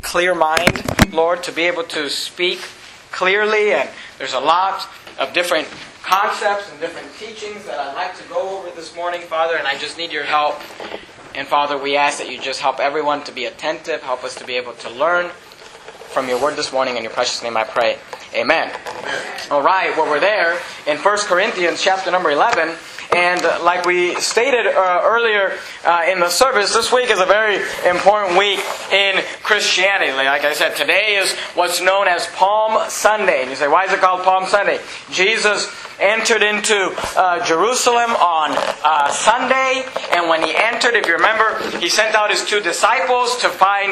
clear mind, Lord, to be able to speak clearly. And there's a lot of different concepts and different teachings that I'd like to go over this morning, Father, and I just need your help. And Father, we ask that you just help everyone to be attentive, help us to be able to learn from your word this morning. In your precious name I pray. Amen. All right, well, we're there in 1 Corinthians chapter number 11. And like we stated earlier in the service, this week is a very important week in Christianity. Like I said, today is what's known as Palm Sunday. And you say, why is it called Palm Sunday? Jesus entered into Jerusalem on Sunday. And when he entered, if you remember, he sent out his 2 disciples to find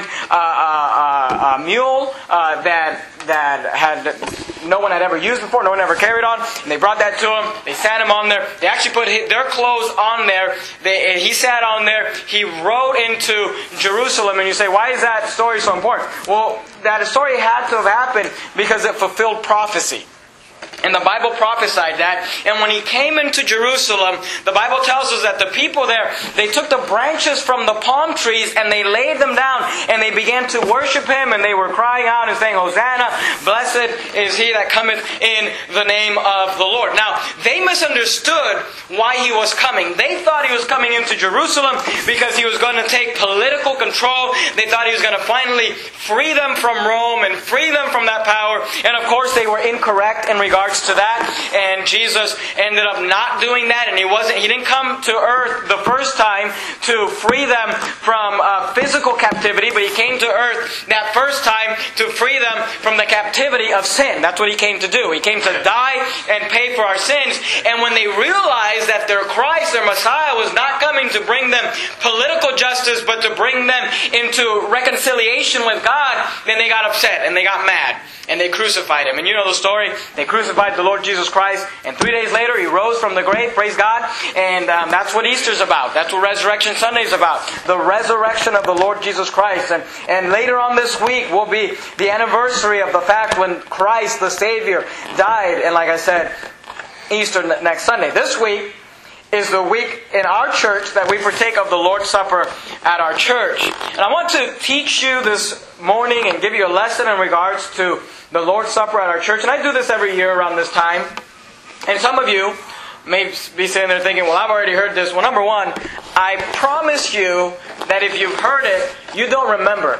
a mule that had no one had ever used before, no one ever carried on. And they brought that to him. They sat him on there. They actually put their clothes on there. He sat on there. He rode into Jerusalem. And you say, why is that story so important? Well, that story had to have happened because it fulfilled prophecy. And the Bible prophesied that. And when he came into Jerusalem, the Bible tells us that the people there, they took the branches from the palm trees and they laid them down and they began to worship him, and they were crying out and saying, Hosanna, blessed is he that cometh in the name of the Lord. Now, they misunderstood why he was coming. They thought he was coming into Jerusalem because he was going to take political control. They thought he was going to finally free them from Rome and free them from that power. And of course, they were incorrect in regards to that, and Jesus ended up not doing that, and he didn't come to earth the first time to free them from physical captivity, but he came to earth that first time to free them from the captivity of sin. That's what he came to do. He came to die and pay for our sins. And when they realized that their Christ, their Messiah, was not coming to bring them political justice, but to bring them into reconciliation with God, then they got upset and they got mad. And they crucified him. And you know the story. They crucified the Lord Jesus Christ. And 3 days later, he rose from the grave. Praise God. And that's what Easter's about. That's what Resurrection Sunday is about. The resurrection of the Lord Jesus Christ. And later on this week will be the anniversary of the fact when Christ, the Savior, died. And like I said, Easter next Sunday. This week is the week in our church that we partake of the Lord's Supper at our church. And I want to teach you this morning and give you a lesson in regards to the Lord's Supper at our church. And I do this every year around this time. And some of you may be sitting there thinking, well, I've already heard this. Well, number one, I promise you that if you've heard it, you don't remember.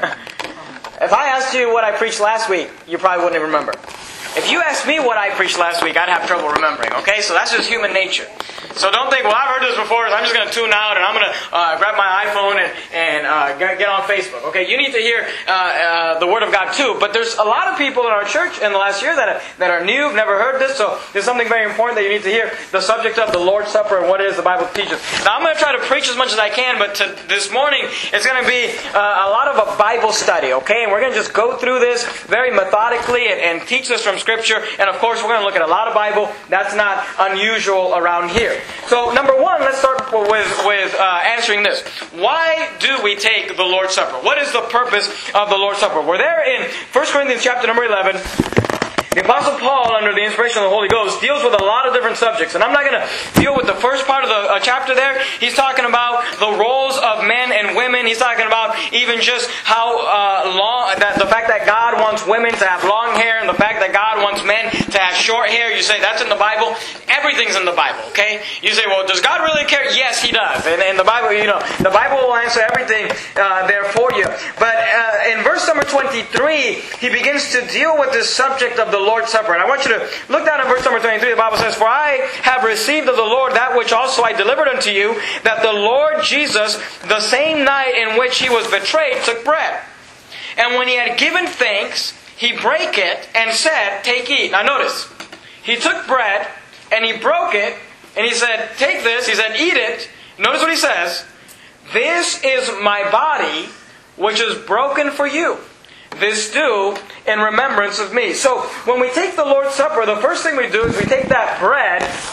If I asked you what I preached last week, you probably wouldn't even remember. If you asked me what I preached last week, I'd have trouble remembering, okay? So that's just human nature. So don't think, well, I've heard this before, so I'm just going to tune out and I'm going to grab my iPhone and get on Facebook. Okay, you need to hear the Word of God too. But there's a lot of people in our church in the last year that are new, have never heard this. So there's something very important that you need to hear. The subject of the Lord's Supper and what it is the Bible teaches. Now I'm going to try to preach as much as I can, but this morning it's going to be a lot of a Bible study, okay? And we're going to just go through this very methodically and teach this from Scripture. And of course, we're going to look at a lot of Bible. That's not unusual around here. So, number one, let's start with answering this. Why do we take the Lord's Supper? What is the purpose of the Lord's Supper? We're there in 1 Corinthians chapter number 11. The Apostle Paul, under the inspiration of the Holy Ghost, deals with a lot of different subjects. And I'm not going to deal with the first part of the chapter there. He's talking about the roles of men and women. He's talking about even just how the fact that God wants women to have long hair and the fact that God wants men to have short hair. You say, that's in the Bible. Everything's in the Bible, okay? You say, well, does God really care? Yes, He does. And the Bible, the Bible will answer everything there for you. But in verse number 23, he begins to deal with this subject of the Lord's Supper. And I want you to look down at verse number 23. The Bible says, for I have received of the Lord that which also I delivered unto you, that the Lord Jesus, the same night in which He was betrayed, took bread. And when He had given thanks, He brake it and said, take, eat. Now notice, He took bread and He broke it and He said, take this. He said, eat it. Notice what He says. This is my body, which is broken for you. This do in remembrance of me. So when we take the Lord's Supper, the first thing we do is we take that bread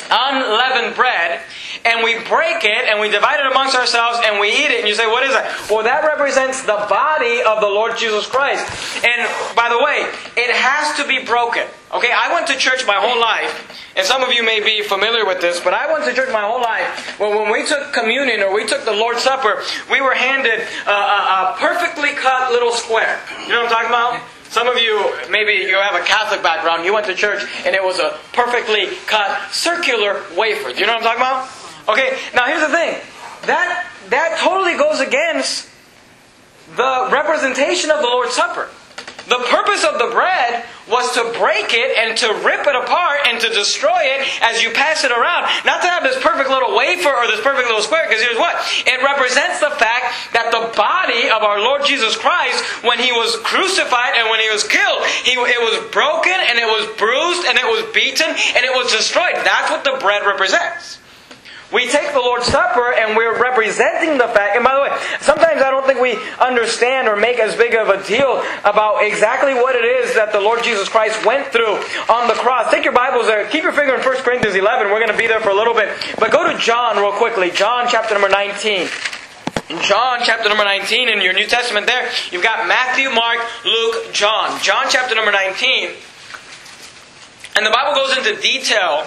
unleavened bread, and we break it, and we divide it amongst ourselves, and we eat it. And you say, what is that? Well, that represents the body of the Lord Jesus Christ. And by the way, it has to be broken. Okay, I went to church my whole life, and some of you may be familiar with this, but I went to church my whole life. Well, when we took communion, or we took the Lord's Supper, we were handed a perfectly cut little square. You know what I'm talking about? Some of you, maybe you have a Catholic background, you went to church and it was a perfectly cut circular wafer. Do you know what I'm talking about? Okay, now here's the thing. That totally goes against the representation of the Lord's Supper. The purpose of the bread was to break it and to rip it apart and to destroy it as you pass it around. Not to have this perfect little wafer or this perfect little square, because here's what? It represents the fact that the body of our Lord Jesus Christ, when He was crucified and when He was killed, it was broken and it was bruised and it was beaten and it was destroyed. That's what the bread represents. We take the Lord's Supper and we're representing the fact, and by the way, sometimes I don't think we understand or make as big of a deal about exactly what it is that the Lord Jesus Christ went through on the cross. Take your Bibles there. Keep your finger in 1 Corinthians 11. We're going to be there for a little bit. But go to John real quickly. John chapter number 19. In John chapter number 19 in your New Testament there, you've got Matthew, Mark, Luke, John. John chapter number 19. And the Bible goes into detail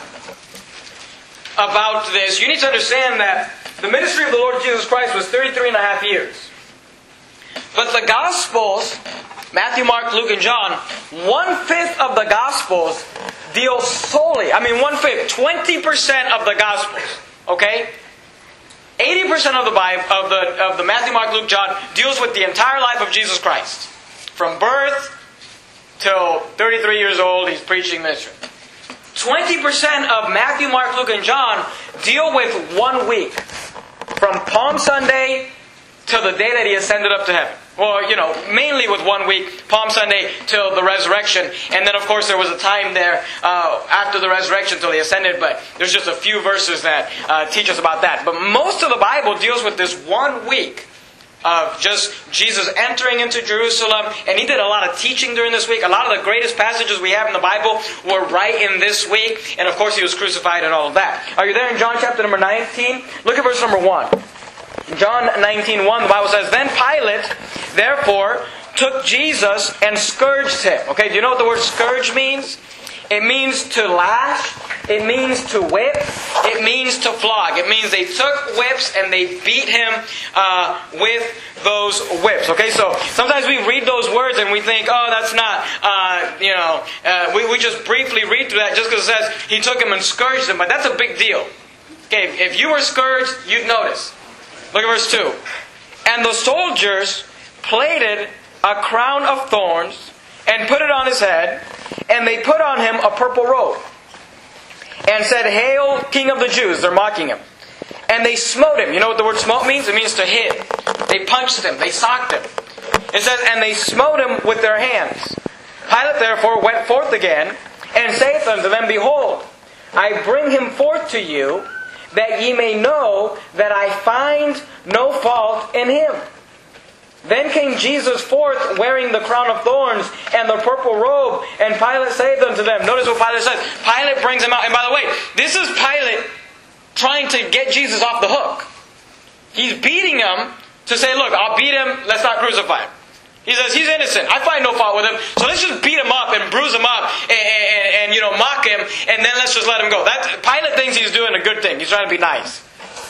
about this. You need to understand that the ministry of the Lord Jesus Christ was 33 and a half years. But the Gospels, Matthew, Mark, Luke, and John, 1/5 of the Gospels deal solely, 1/5, 20% of the Gospels, okay? 80% of the Bible, of the Matthew, Mark, Luke, John, deals with the entire life of Jesus Christ. From birth till 33 years old, He's preaching ministry. 20% of Matthew, Mark, Luke, and John deal with 1 week. From Palm Sunday to the day that He ascended up to heaven. Well, mainly with 1 week, Palm Sunday till the resurrection. And then, of course, there was a time there after the resurrection till He ascended. But there's just a few verses that teach us about that. But most of the Bible deals with this 1 week of just Jesus entering into Jerusalem. And He did a lot of teaching during this week. A lot of the greatest passages we have in the Bible were right in this week. And of course He was crucified and all of that. Are you there in John chapter number 19? Look at verse number 1. John 19:1, the Bible says, Then Pilate, therefore, took Jesus and scourged Him. Okay, do you know what the word scourge means? It means to lash. It means to whip. It means to flog. It means they took whips and they beat Him with those whips. Okay, so sometimes we read those words and we think, oh, that's not, we just briefly read through that just because it says He took Him and scourged Him. But that's a big deal. Okay, if you were scourged, you'd notice. Look at verse 2. And the soldiers plaited a crown of thorns and put it on His head, and they put on Him a purple robe, and said, Hail, King of the Jews. They're mocking Him. And they smote Him. You know what the word smote means? It means to hit. They punched Him. They socked Him. It says, and they smote Him with their hands. Pilate therefore went forth again, and saith unto them, Behold, I bring Him forth to you, that ye may know that I find no fault in Him. Then came Jesus forth wearing the crown of thorns and the purple robe, and Pilate saith unto them. Notice what Pilate says. Pilate brings Him out. And by the way, this is Pilate trying to get Jesus off the hook. He's beating Him to say, look, I'll beat Him, let's not crucify Him. He says, he's innocent. I find no fault with Him. So let's just beat Him up and bruise Him up and mock Him, and then let's just let Him go. Pilate thinks he's doing a good thing. He's trying to be nice.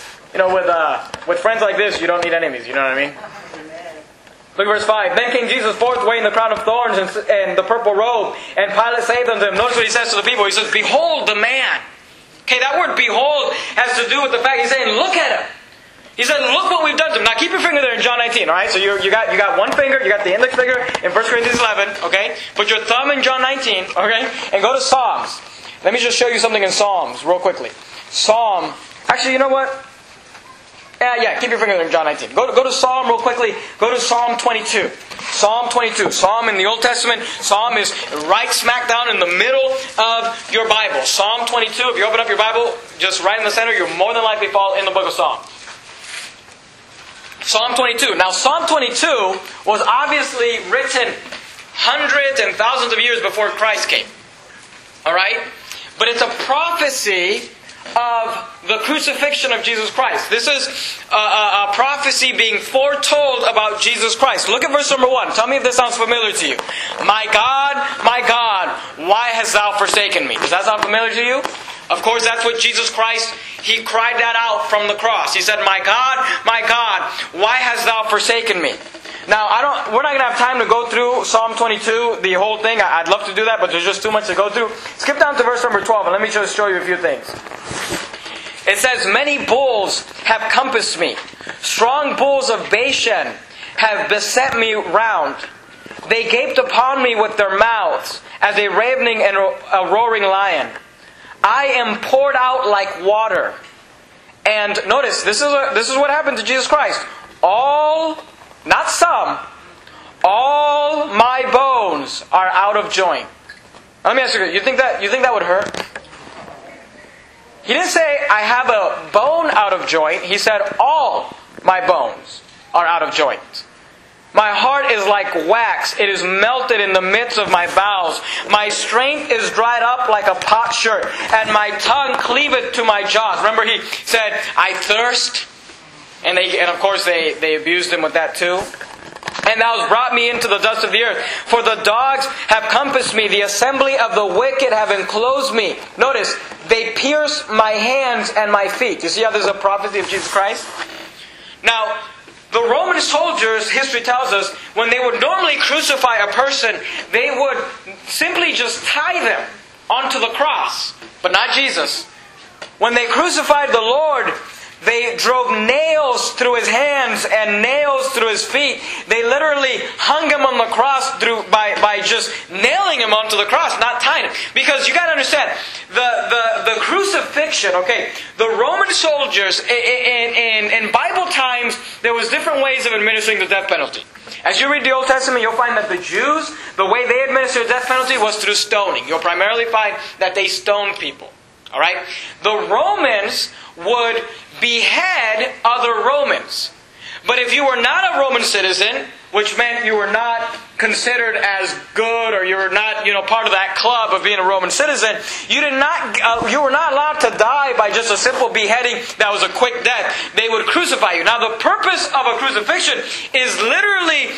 With friends like this, you don't need enemies. You know what I mean? Look at verse 5. Then came Jesus forth wearing the crown of thorns and the purple robe. And Pilate saith unto Him. Notice what He says to the people. He says, Behold the man. Okay, that word behold has to do with the fact He's saying, look at Him. He said, look what we've done to Him. Now keep your finger there in John 19, alright? So you got one finger, you got the index finger in 1 Corinthians 11, okay? Put your thumb in John 19, okay? And go to Psalms. Let me just show you something in Psalms real quickly. Actually, you know what? Keep your finger there in John 19. Go to Psalm real quickly. Go to Psalm 22. Psalm 22. Psalm in the Old Testament. Psalm is right smack down in the middle of your Bible. Psalm 22. If you open up your Bible, just right in the center, you'll more than likely fall in the book of Psalms. Psalm 22. Now, Psalm 22 was obviously written hundreds and thousands of years before Christ came. Alright? But it's a prophecy of the crucifixion of Jesus Christ. This is a prophecy being foretold about Jesus Christ. Look at verse number 1. Tell me if this sounds familiar to you. My God, why hast thou forsaken me? Does that sound familiar to you? Of course, that's what Jesus Christ, He cried that out from the cross. He said, my God, why hast thou forsaken me? Now, we're not going to have time to go through Psalm 22, the whole thing. I'd love to do that, but there's just too much to go through. Skip down to verse number 12, and let me just show you a few things. It says, many bulls have compassed me. Strong bulls of Bashan have beset me round. They gaped upon me with their mouths, as a ravening and a roaring lion. I am poured out like water. And notice, this is what happened to Jesus Christ. Not some, all my bones are out of joint. Now, let me ask you, you think that would hurt? He didn't say, I have a bone out of joint. He said, all my bones are out of joint. My heart is like wax. It is melted in the midst of my bowels. My strength is dried up like a potsherd, and my tongue cleaveth to my jaws. Remember, he said, I thirst. And of course they abused him with that too. And thou hast brought me into the dust of the earth. For the dogs have compassed me. The assembly of the wicked have enclosed me. Notice, they pierce my hands and my feet. You see how there's a prophecy of Jesus Christ? Now, the Roman soldiers, history tells us, when they would normally crucify a person, they would simply just tie them onto the cross. But not Jesus. When they crucified the Lord, they drove nails through His hands and nails through His feet. They literally hung Him on the cross by just nailing Him onto the cross, not tying Him. Because you got to understand, the crucifixion, okay, the Roman soldiers, in Bible times, there was different ways of administering the death penalty. As you read the Old Testament, you'll find that the Jews, the way they administered the death penalty was through stoning. You'll primarily find that they stoned people. Alright? The Romans would behead other Romans. But if you were not a Roman citizen, which meant you were not considered as good, or you were not, part of that club of being a Roman citizen, you were not allowed to die by just a simple beheading that was a quick death. They would crucify you. Now, the purpose of a crucifixion is literally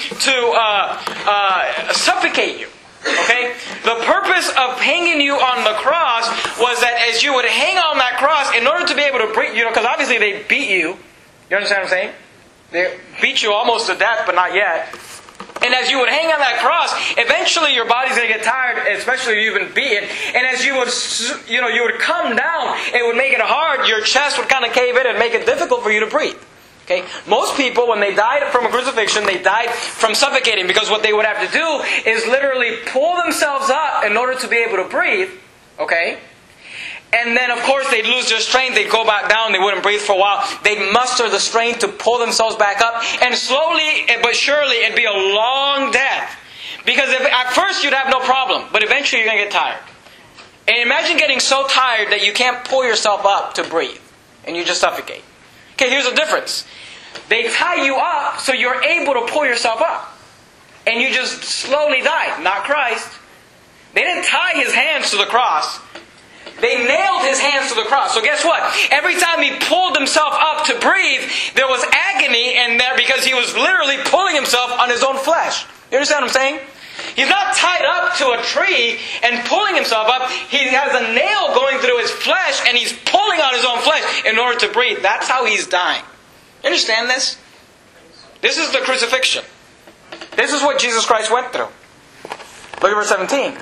to suffocate you. Okay? The purpose of hanging you on the cross was that as you would hang on that cross, in order to be able to breathe, because obviously they beat you. You understand what I'm saying? They beat you almost to death, but not yet. And as you would hang on that cross, eventually your body's going to get tired, especially if you've been beaten. And as you would come down, it would make it hard. Your chest would kind of cave in and make it difficult for you to breathe. Okay? Most people, when they died from a crucifixion, they died from suffocating, because what they would have to do is literally pull themselves up in order to be able to breathe. Okay? And then, of course, they'd lose their strength. They'd go back down. They wouldn't breathe for a while. They'd muster the strength to pull themselves back up. And slowly but surely, it'd be a long death. Because at first you'd have no problem, but eventually you're going to get tired. And imagine getting so tired that you can't pull yourself up to breathe. And you just suffocate. Okay, here's the difference. They tie you up so you're able to pull yourself up. And you just slowly die. Not Christ. They didn't tie His hands to the cross. They nailed His hands to the cross. So guess what? Every time He pulled Himself up to breathe, there was agony in there because He was literally pulling Himself on His own flesh. You understand what I'm saying? He's not tied up to a tree and pulling Himself up. He has a nail going through His flesh and He's pulling on His own flesh in order to breathe. That's how He's dying. You understand this? This is the crucifixion. This is what Jesus Christ went through. Look at verse 17.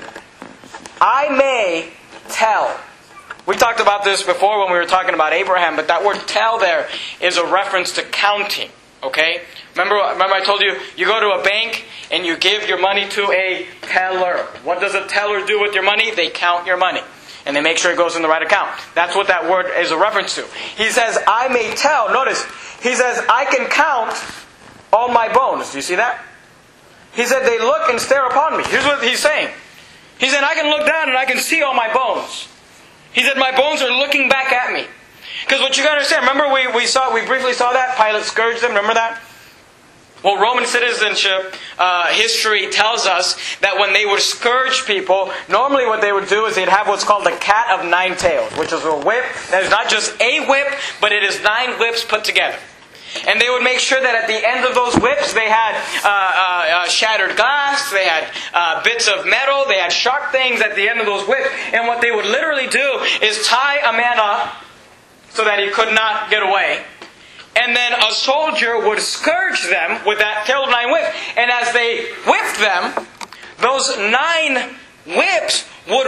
I may tell. We talked about this before when we were talking about Abraham, but that word tell there is a reference to counting. Okay? Remember I told you, you go to a bank and you give your money to a teller. What does a teller do with your money? They count your money. And they make sure it goes in the right account. That's what that word is a reference to. He says, I may tell. Notice, he says, I can count all my bones. Do you see that? He said, they look and stare upon me. Here's what he's saying. He said, I can look down and I can see all my bones. He said, my bones are looking back at me. Because what you got to understand, remember we briefly saw that? Pilate scourged them, remember that? Well, Roman citizenship history tells us that when they would scourge people, normally what they would do is they'd have what's called the cat of nine tails, which is a whip that is not just a whip, but it is 9 whips put together. And they would make sure that at the end of those whips they had shattered glass, they had bits of metal, they had sharp things at the end of those whips. And what they would literally do is tie a man up so that he could not get away. And then a soldier would scourge them with that tail of 9 whips. And as they whipped them, those 9 whips would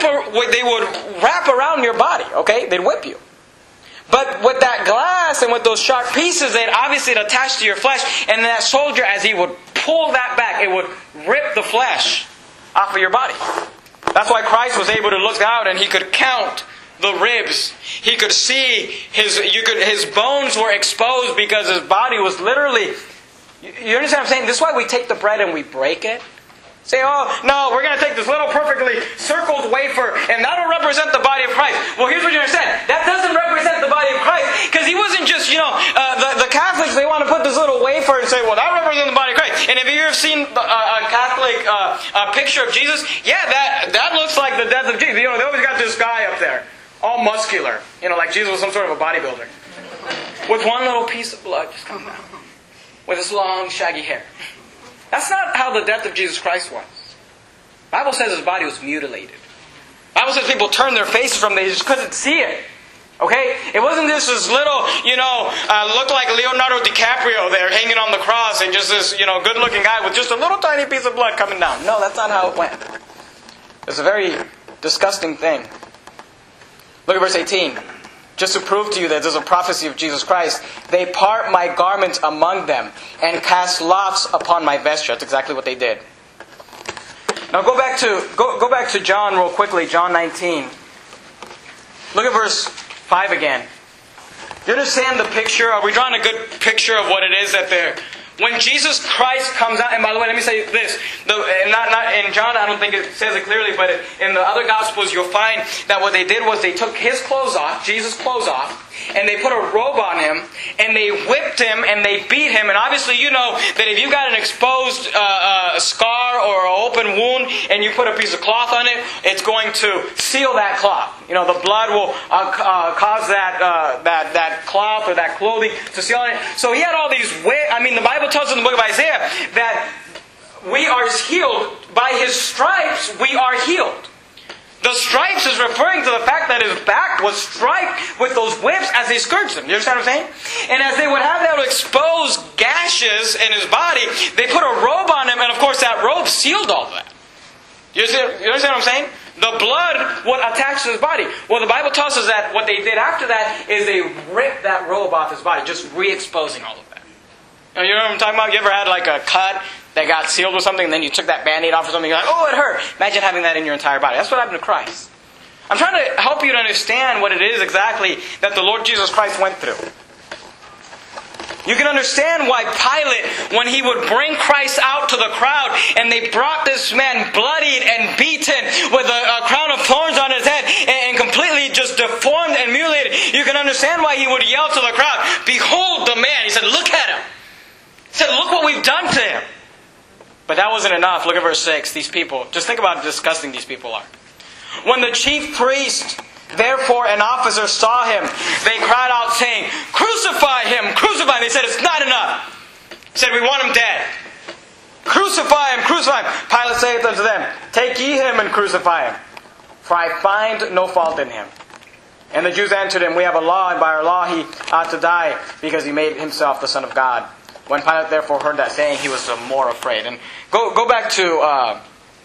wrap around your body. Okay? They'd whip you. But with that glass and with those sharp pieces, they'd obviously attach to your flesh. And that soldier, as he would pull that back, it would rip the flesh off of your body. That's why Christ was able to look out and He could count the ribs. He could see his bones were exposed because His body was literally... You understand what I'm saying? This is why we take the bread and we break it. Say, oh, no, we're going to take this little perfectly circled wafer and that'll represent the body of Christ. Well, here's what you understand. That doesn't represent the body of Christ. Because He wasn't just, the Catholics, they want to put this little wafer and say, well, that represents the body of Christ. And if you ever seen a Catholic picture of Jesus, yeah, that looks like the death of Jesus. They always got this guy up there, all muscular, like Jesus was some sort of a bodybuilder. With one little piece of blood just coming out. With his long, shaggy hair. That's not how the death of Jesus Christ was. The Bible says His body was mutilated. The Bible says people turned their faces from it. They just couldn't see it. Okay? It wasn't just this little, looked like Leonardo DiCaprio there hanging on the cross and just this, good-looking guy with just a little tiny piece of blood coming down. No, that's not how it went. It's a very disgusting thing. Look at verse 18. Just to prove to you that there's a prophecy of Jesus Christ, they part my garments among them and cast lots upon my vesture. That's exactly what they did. Now go back to John real quickly, John 19. Look at verse 5 again. You understand the picture? Are we drawing a good picture of what it is that they're... When Jesus Christ comes out, and by the way, let me say this. Not in John, I don't think it says it clearly, but in the other Gospels, you'll find that what they did was they took His clothes off, Jesus' clothes off, and they put a robe on Him, and they whipped Him, and they beat Him. And obviously, you know that if you've got an exposed scar or an open wound, and you put a piece of cloth on it, it's going to seal that cloth. The blood will cause that cloth or that clothing to seal on it. So He had all these the Bible tells us in the book of Isaiah that we are healed. By His stripes, we are healed. The stripes is referring to the fact that His back was striped with those whips as they scourged Him. You understand what I'm saying? And as they would have that exposed gashes in His body, they put a robe on Him, and of course that robe sealed all of that. You understand what I'm saying? The blood would attach to His body. Well, the Bible tells us that what they did after that is they ripped that robe off His body, just re-exposing all of that. You know what I'm talking about? You ever had like a cut that got sealed with something and then you took that Band-Aid off or something, you're like, oh, it hurt. Imagine having that in your entire body. That's what happened to Christ. I'm trying to help you to understand what it is exactly that the Lord Jesus Christ went through. You can understand why Pilate, when he would bring Christ out to the crowd and they brought this man bloodied and beaten with a crown of thorns on his head and completely just deformed and mutilated, you can understand why he would yell to the crowd, behold the man. He said, look at him. He said, look what we've done to him. But that wasn't enough. Look at verse 6. These people, just think about how disgusting these people are. When the chief priest, therefore, and officers saw him, they cried out saying, crucify him, crucify him. They said, it's not enough. They said, we want him dead. Crucify him, crucify him. Pilate saith unto them, take ye him and crucify him, for I find no fault in him. And the Jews answered him, we have a law, and by our law he ought to die, because he made himself the Son of God. When Pilate therefore heard that saying, he was more afraid. And go back to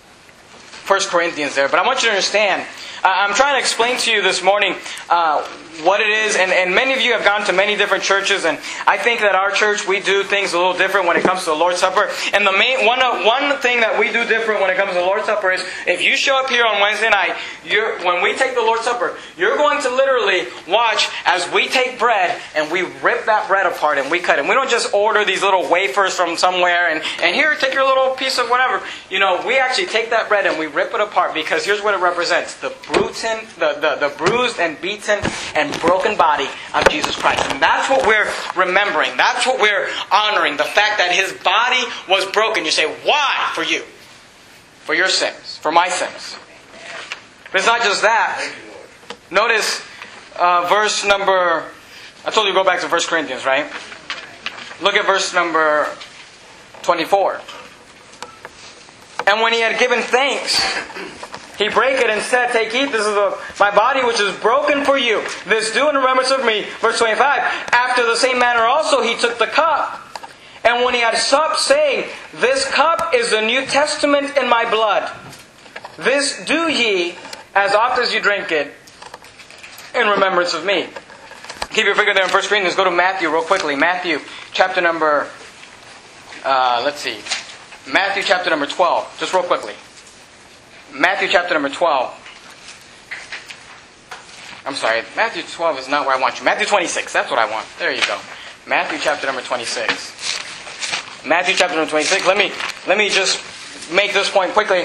1 Corinthians there. But I want you to understand, I'm trying to explain to you this morning what it is. And many of you have gone to many different churches. And I think that our church, we do things a little different when it comes to the Lord's Supper. And the main one thing that we do different when it comes to the Lord's Supper is, if you show up here on Wednesday night, when we take the Lord's Supper, you're going to literally watch as we take bread and we rip that bread apart and we cut it. And we don't just order these little wafers from somewhere and here, take your little piece of whatever. We actually take that bread and we rip it apart, because here's what it represents. The the bruised and beaten and broken body of Jesus Christ. And that's what we're remembering. That's what we're honoring. The fact that His body was broken. You say, why? For you. For your sins. For my sins. But it's not just that. Notice verse number... I told you to go back to 1 Corinthians, right? Look at verse number 24. And when He had given thanks, He brake it and said, take, eat, this is my body which is broken for you. This do in remembrance of me. Verse 25. After the same manner also He took the cup. And when He had supped, saying, this cup is the New Testament in my blood. This do ye, as oft as you drink it, in remembrance of me. Keep your finger there in 1 Corinthians. Go to Matthew real quickly. Matthew chapter number... Matthew chapter number 12. Just real quickly. Matthew chapter number 12. I'm sorry. Matthew 12 is not where I want you. Matthew 26. That's what I want. There you go. Matthew chapter number 26. Matthew chapter number 26. Let me just make this point quickly.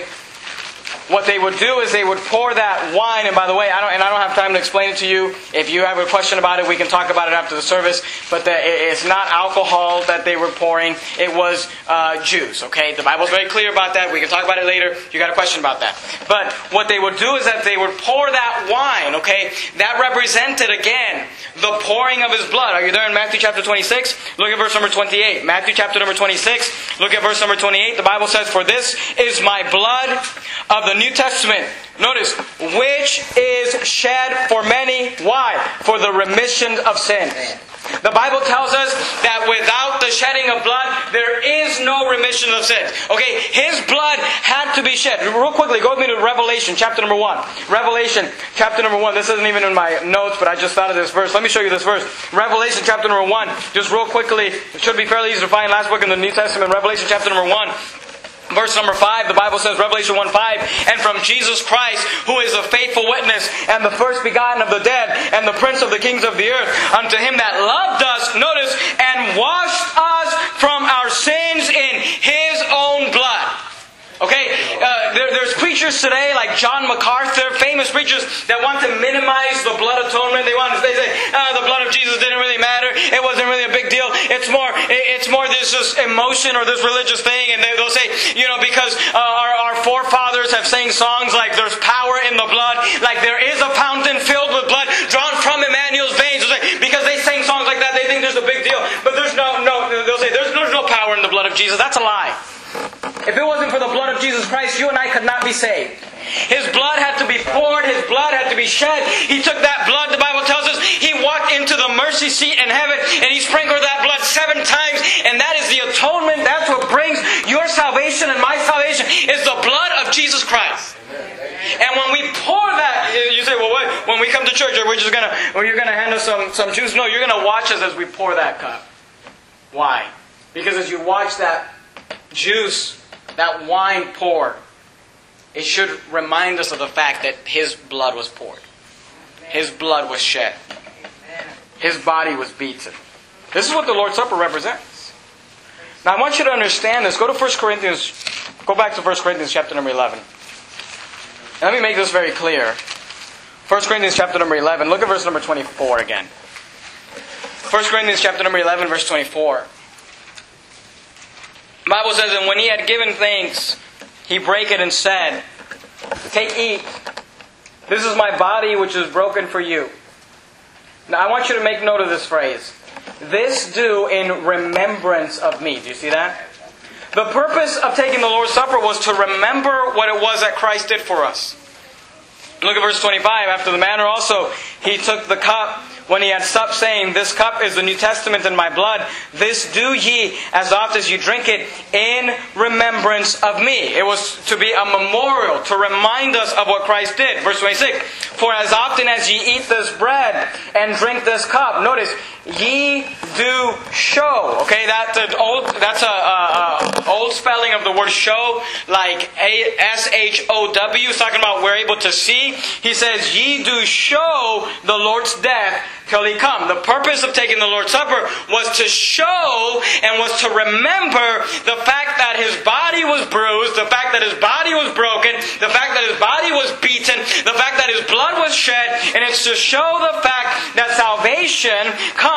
What they would do is they would pour that wine, and by the way, I don't have time to explain it to you. If you have a question about it, we can talk about it after the service. But it's not alcohol that they were pouring. It was juice, okay? The Bible's very clear about that. We can talk about it later if you got a question about that. But what they would do is that they would pour that wine, okay? That represented, again, the pouring of His blood. Are you there in Matthew chapter 26? Look at verse number 28. Matthew chapter number 26. Look at verse number 28. The Bible says, for this is my blood of the New Testament. Notice, which is shed for many. Why? For the remission of sins. The Bible tells us that without the shedding of blood, there is no remission of sins. Okay, His blood had to be shed. Real quickly, go with me to Revelation chapter number 1. Revelation chapter number 1. This isn't even in my notes, but I just thought of this verse. Let me show you this verse. Revelation chapter number 1. Just real quickly, it should be fairly easy to find. Last book in the New Testament, Revelation chapter number 1. Verse number 5, the Bible says, Revelation 1:5, and from Jesus Christ, who is a faithful witness, and the first begotten of the dead, and the prince of the kings of the earth, unto Him that loved us, notice, and washed us from our sins in His own blood. Okay, there's preachers today like John MacArthur, famous preachers that want to minimize the blood atonement. They say, the blood of Jesus didn't really matter. It wasn't really a big deal. It's more this emotion or this religious thing, and they'll say, because our forefathers have sang songs like there's power in the blood, like there is a fountain filled with blood drawn from Emmanuel's veins. Because they sang songs like that, they think there's a big deal. But there's no. They'll say there's no power in the blood of Jesus. That's a lie. If it wasn't for the blood of Jesus Christ, you and I could not be saved. His blood had to be poured. His blood had to be shed. He took that blood, the Bible tells us, He walked into the mercy seat in heaven and He sprinkled that blood 7 times. And that is the atonement. That's what brings your salvation and my salvation, is the blood of Jesus Christ. And when we pour that, you say, well, what? When we come to church, you're going to hand us some juice? No, you're going to watch us as we pour that cup. Why? Because as you watch that juice, that wine pour, it should remind us of the fact that His blood was poured. His blood was shed. His body was beaten. This is what the Lord's Supper represents. Now I want you to understand this. Go to 1 Corinthians. Go back to 1 Corinthians chapter number 11. And let me make this very clear. 1 Corinthians chapter number 11. Look at verse number 24 again. 1 Corinthians chapter number 11, verse 24. The Bible says, and when He had given thanks, He brake it and said, take, eat. This is my body which is broken for you. Now I want you to make note of this phrase. This do in remembrance of me. Do you see that? The purpose of taking the Lord's Supper was to remember what it was that Christ did for us. Look at verse 25. After the manner also, He took the cup when He had supped, saying, this cup is the New Testament in my blood. This do ye as oft as you drink it in remembrance of me. It was to be a memorial, to remind us of what Christ did. Verse 26. For as often as ye eat this bread and drink this cup, notice, ye do show. Okay, that's an old spelling of the word show, like SHOW. It's talking about we're able to see. He says, ye do show the Lord's death till He come. The purpose of taking the Lord's Supper was to show and was to remember the fact that His body was bruised, the fact that His body was broken, the fact that His body was beaten, the fact that that His blood was shed, and it's to show the fact that salvation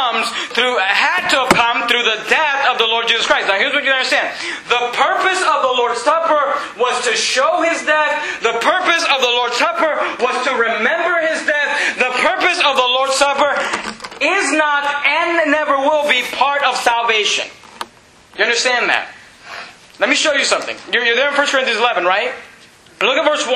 had to have come through the death of the Lord Jesus Christ. Now here's what you understand. The purpose of the Lord's Supper was to show His death. The purpose of the Lord's Supper was to remember His death. The purpose of the Lord's Supper is not and never will be part of salvation. You understand that? Let me show you something. You're there in 1 Corinthians 11, right? Look at verse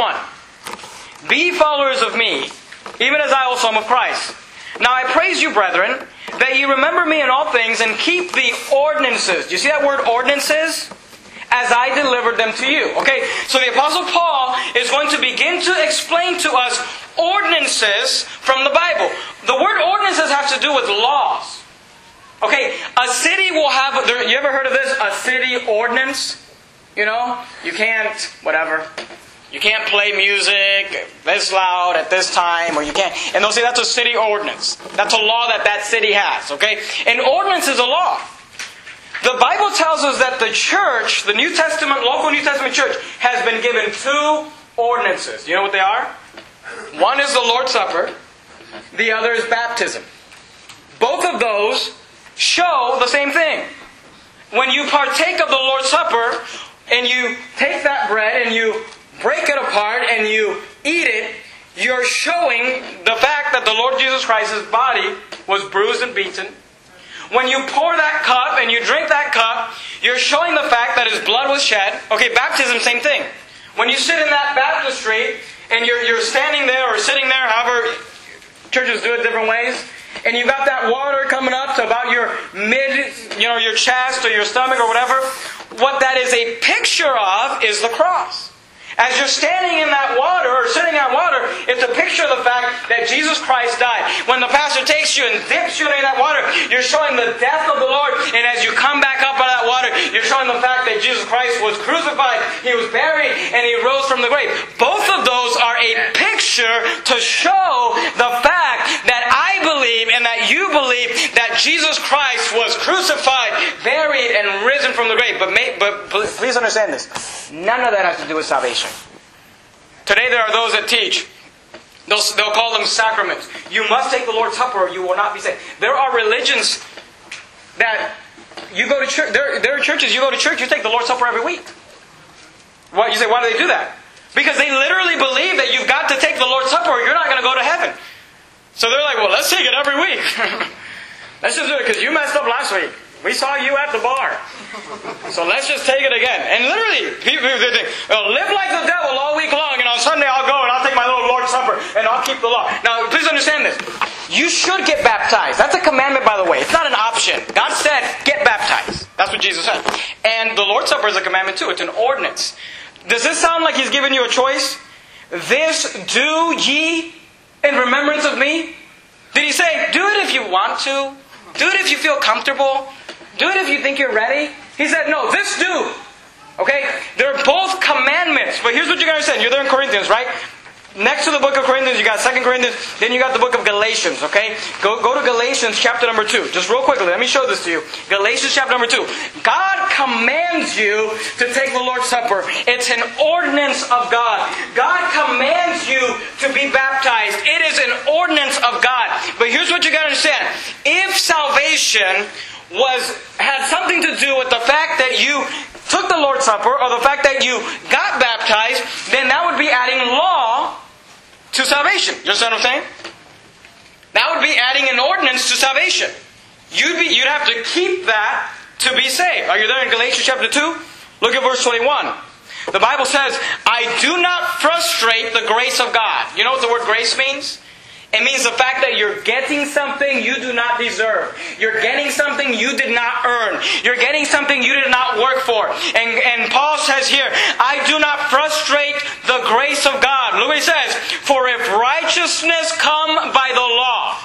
1. Be followers of me, even as I also am of Christ. Now I praise you, brethren, that ye remember me in all things and keep the ordinances. Do you see that word ordinances? As I delivered them to you. Okay, so the Apostle Paul is going to begin to explain to us ordinances from the Bible. The word ordinances has to do with laws. Okay, a city will have, you ever heard of this? A city ordinance? You know, you can't, whatever. You can't play music this loud at this time, or you can't. And they'll say that's a city ordinance. That's a law that city has, okay? An ordinance is a law. The Bible tells us that the church, the New Testament, local New Testament church, has been given 2 ordinances. Do you know what they are? One is the Lord's Supper. The other is baptism. Both of those show the same thing. When you partake of the Lord's Supper, and you take that bread and you break it apart and you eat it, you're showing the fact that the Lord Jesus Christ's body was bruised and beaten. When you pour that cup and you drink that cup, you're showing the fact that His blood was shed. Okay, baptism, same thing. When you sit in that baptistry and you're standing there or sitting there, however churches do it different ways, and you've got that water coming up to about your your chest or your stomach or whatever, what that is a picture of is the cross. As you're standing in that water or sitting in that water, it's a picture of the fact that Jesus Christ died. When the pastor takes you and dips you in that water, you're showing the death of the Lord. And as you come back up out of that water, you're showing the fact that Jesus Christ was crucified, He was buried, and He rose from the grave. Both of those are a picture to show the fact that I believe and that you believe that Jesus Christ was crucified, buried, and risen from the grave. But please understand this. None of that has to do with salvation. Today there are those that teach. They'll call them sacraments. You must take the Lord's Supper or you will not be saved. There are religions that you go to church. There are churches you go to church, you take the Lord's Supper every week. You say, why do they do that? Because they literally believe that you've got to take the Lord's Supper or you're not going to go to heaven. So they're like, well, let's take it every week. Let's just do it because you messed up last week. We saw you at the bar. So let's just take it again. And literally, people think, live like the devil all week long, and on Sunday I'll go and I'll take my little Lord's Supper and I'll keep the law. Now, please understand this. You should get baptized. That's a commandment, by the way. It's not an option. God said, get baptized. That's what Jesus said. And the Lord's Supper is a commandment too. It's an ordinance. Does this sound like He's giving you a choice? This do ye in remembrance of me? Did He say, do it if you want to? Do it if you feel comfortable? Do it if you think you're ready? He said, no, this do. Okay? They're both commandments. But here's what you got to understand. You're there in Corinthians, right? Next to the book of Corinthians, you got 2 Corinthians. Then you got the book of Galatians, okay? Go to Galatians chapter number 2. Just real quickly, let me show this to you. Galatians chapter number 2. God commands you to take the Lord's Supper. It's an ordinance of God. God commands you to be baptized. It is an ordinance of God. But here's what you got to understand. If salvation had something to do with the fact that you took the Lord's Supper or the fact that you got baptized, then that would be adding law to salvation. You understand what I'm saying? That would be adding an ordinance to salvation. You'd have to keep that to be saved. Are you there in Galatians chapter 2? Look at verse 21. The Bible says, I do not frustrate the grace of God. You know what the word grace means? It means the fact that you're getting something you do not deserve. You're getting something you did not earn. You're getting something you did not work for. And Paul says here, I do not frustrate the grace of God. Look what he says. For if righteousness come by the law.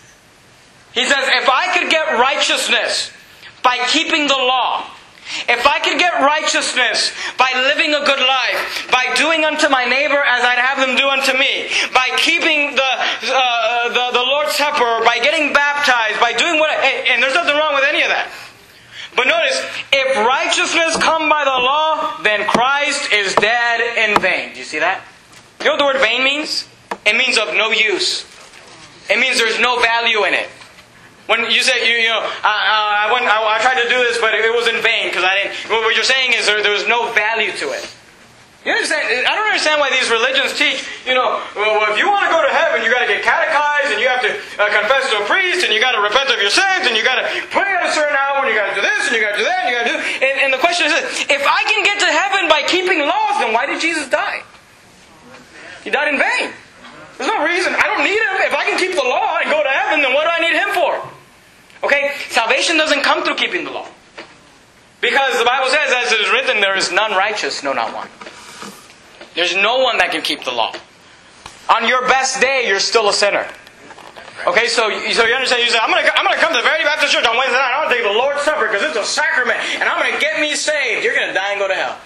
He says, if I could get righteousness by keeping the law, if I could get righteousness by living a good life, by doing unto my neighbor as I'd have them do unto me, by keeping the Lord's Supper, by getting baptized, by doing and there's nothing wrong with any of that. But notice, if righteousness come by the law, then Christ is dead in vain. Do you see that? You know what the word vain means? it means of no use. It means there's no value in it. When you say, I tried to do this, but it was in vain because I didn't. What you're saying is there was no value to it. You understand? I don't understand why these religions teach, well, if you want to go to heaven, you got to get catechized, and you have to confess to a priest, and you got to repent of your sins, and you got to pray at a certain hour, and you got to do this, and you got to do that, and you got to do. And the question is this: if I can get to heaven by keeping laws, then why did Jesus die? He died in vain. There's no reason. I don't need Him. If I can keep the law and go to heaven, then what do I need Him for? Okay? Salvation doesn't come through keeping the law. Because the Bible says, as it is written, there is none righteous, no, not one. There's no one that can keep the law. On your best day, you're still a sinner. Okay, so you understand? You say, I'm going to come to the very Baptist Church on Wednesday night. I'm going to take the Lord's Supper because it's a sacrament, and I'm going to get me saved. You're going to die and go to hell.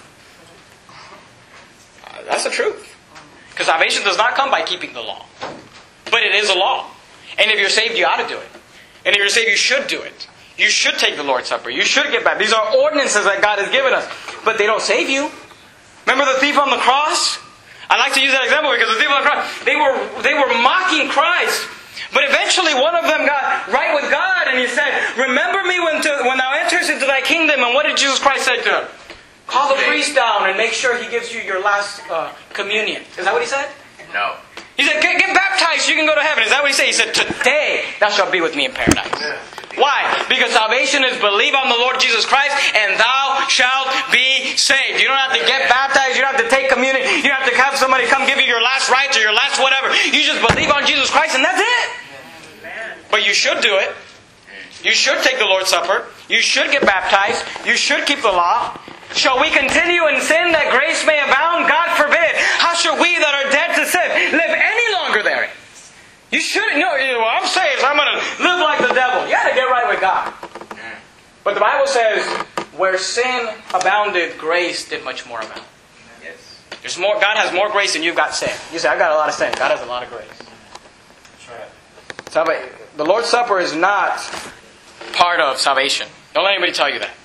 That's the truth. Because salvation does not come by keeping the law. But it is a law. And if you're saved, you ought to do it. And if you're saved, you should do it. You should take the Lord's Supper. You should get back. These are ordinances that God has given us. But they don't save you. Remember the thief on the cross? I like to use that example because the thief on the cross, they were mocking Christ. But eventually one of them got right with God and he said, remember me when thou enters into thy kingdom. And what did Jesus Christ say to him? Call the priest down and make sure he gives you your last communion. Is that what he said? No. He said, get baptized, you can go to heaven. Is that what he said? He said, today thou shalt be with me in paradise. Yeah. Why? Because salvation is believe on the Lord Jesus Christ and thou shalt be saved. You don't have to get baptized. You don't have to take communion. You don't have to have somebody come give you your last rites or your last whatever. You just believe on Jesus Christ and that's it. But you should do it. You should take the Lord's Supper. You should get baptized. You should keep the law. Shall we continue in sin that grace may abound? God forbid. How shall we that are dead to sin live any longer therein? You shouldn't. I'm saved, so I'm going to live like the devil. You got to get right with God. But the Bible says, where sin abounded, grace did much more abound. Yes. There's more. God has more grace than you've got sin. You say, I've got a lot of sin. God has a lot of grace. That's right. The Lord's Supper is not part of salvation. Don't let anybody tell you that.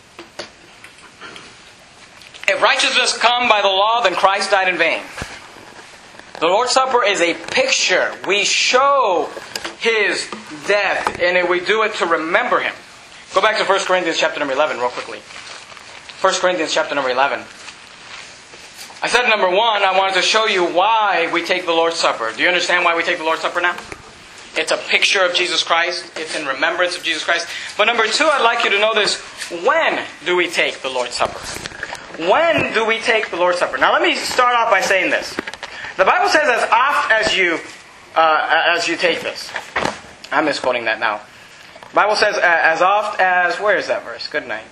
If righteousness come by the law, then Christ died in vain. The Lord's Supper is a picture. We show His death, and we do it to remember Him. Go back to 1 Corinthians chapter number 11 real quickly. 1 Corinthians chapter number 11. I said number 1, I wanted to show you why we take the Lord's Supper. Do you understand why we take the Lord's Supper now? It's a picture of Jesus Christ. It's in remembrance of Jesus Christ. But number 2, I'd like you to know this. When do we take the Lord's Supper? When do we take the Lord's Supper? Now let me start off by saying this. The Bible says as oft as you take this. I'm misquoting that now. The Bible says as oft as... Where is that verse? Good night.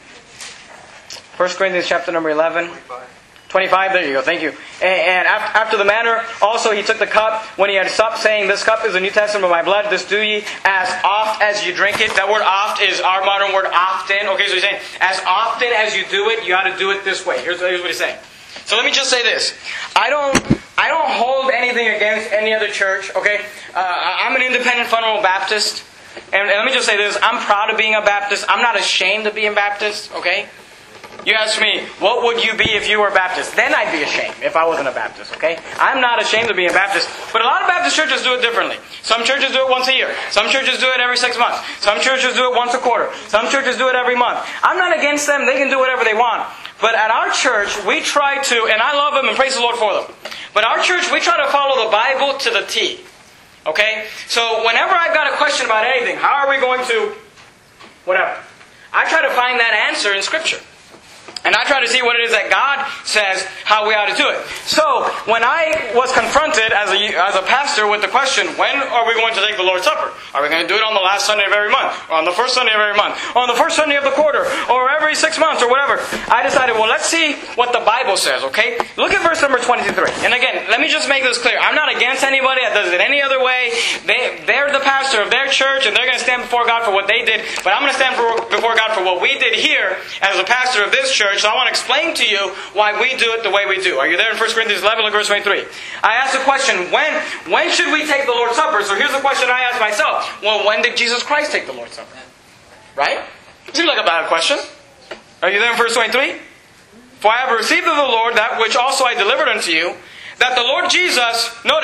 1 Corinthians chapter number 11. 25, there you go, thank you. And after the manner, also He took the cup when He had supped, saying, this cup is the New Testament of my blood. This do ye as oft as you drink it. That word oft is our modern word often. Okay, so He's saying, as often as you do it, you ought to do it this way. Here's what He's saying. So let me just say this. I don't hold anything against any other church, okay? I'm an independent fundamental Baptist. And let me just say this. I'm proud of being a Baptist. I'm not ashamed of being Baptist, okay? You ask me, what would you be if you were Baptist? Then I'd be ashamed if I wasn't a Baptist, okay? I'm not ashamed of being a Baptist. But a lot of Baptist churches do it differently. Some churches do it once a year. Some churches do it every 6 months. Some churches do it once a quarter. Some churches do it every month. I'm not against them. They can do whatever they want. But at our church, we try to, and I love them and praise the Lord for them. But our church, we try to follow the Bible to the T. Okay? So whenever I've got a question about anything, how are we going to, whatever, I try to find that answer in Scripture. And I try to see what it is that God says how we ought to do it. So, when I was confronted as a pastor with the question, when are we going to take the Lord's Supper? Are we going to do it on the last Sunday of every month? Or on the first Sunday of every month? Or on the first Sunday of the quarter? Or every 6 months? Or whatever? I decided, well, let's see what the Bible says, okay? Look at verse number 23. And again, let me just make this clear. I'm not against anybody that does it any other way. They're the pastor of their church, and they're going to stand before God for what they did. But I'm going to stand before God for what we did here as a pastor of this church. So I want to explain to you why we do it the way we do. Are you there in 1 Corinthians 11, look at verse 23. I asked the question, when should we take the Lord's Supper? So here's the question I asked myself. Well, when did Jesus Christ take the Lord's Supper? Right? Seems like a bad question. Are you there in verse 23? For I have received of the Lord that which also I delivered unto you, that the Lord Jesus, notice,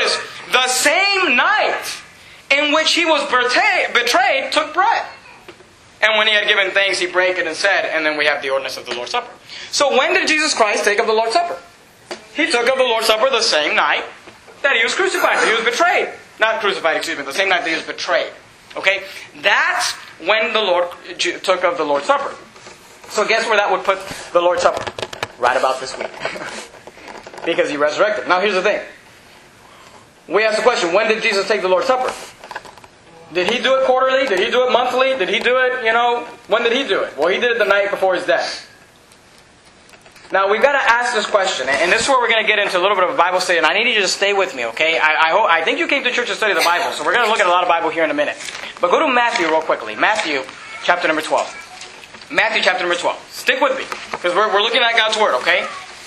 the same night in which he was betrayed, took bread. And when he had given thanks, he brake it and said, and then we have the ordinance of the Lord's Supper. So when did Jesus Christ take of the Lord's Supper? He took of the Lord's Supper the same night that he was crucified. He was betrayed. Not crucified, excuse me, the same night that he was betrayed. Okay? That's when the Lord took of the Lord's Supper. So guess where that would put the Lord's Supper? Right about this week. Because he resurrected. Now here's the thing. We ask the question, when did Jesus take the Lord's Supper? Did he do it quarterly? Did he do it monthly? Did he do it, when did he do it? Well, he did it the night before his death. Now, we've got to ask this question, and this is where we're going to get into a little bit of a Bible study, and I need you to stay with me, okay? I think you came to church to study the Bible, so we're going to look at a lot of Bible here in a minute. But go to Matthew real quickly. Matthew, chapter number 12. Matthew, chapter number 12. Stick with me, because we're looking at God's Word, okay?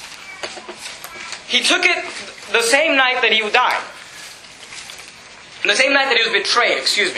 He took it the same night that he died. The same night that he was betrayed, excuse me.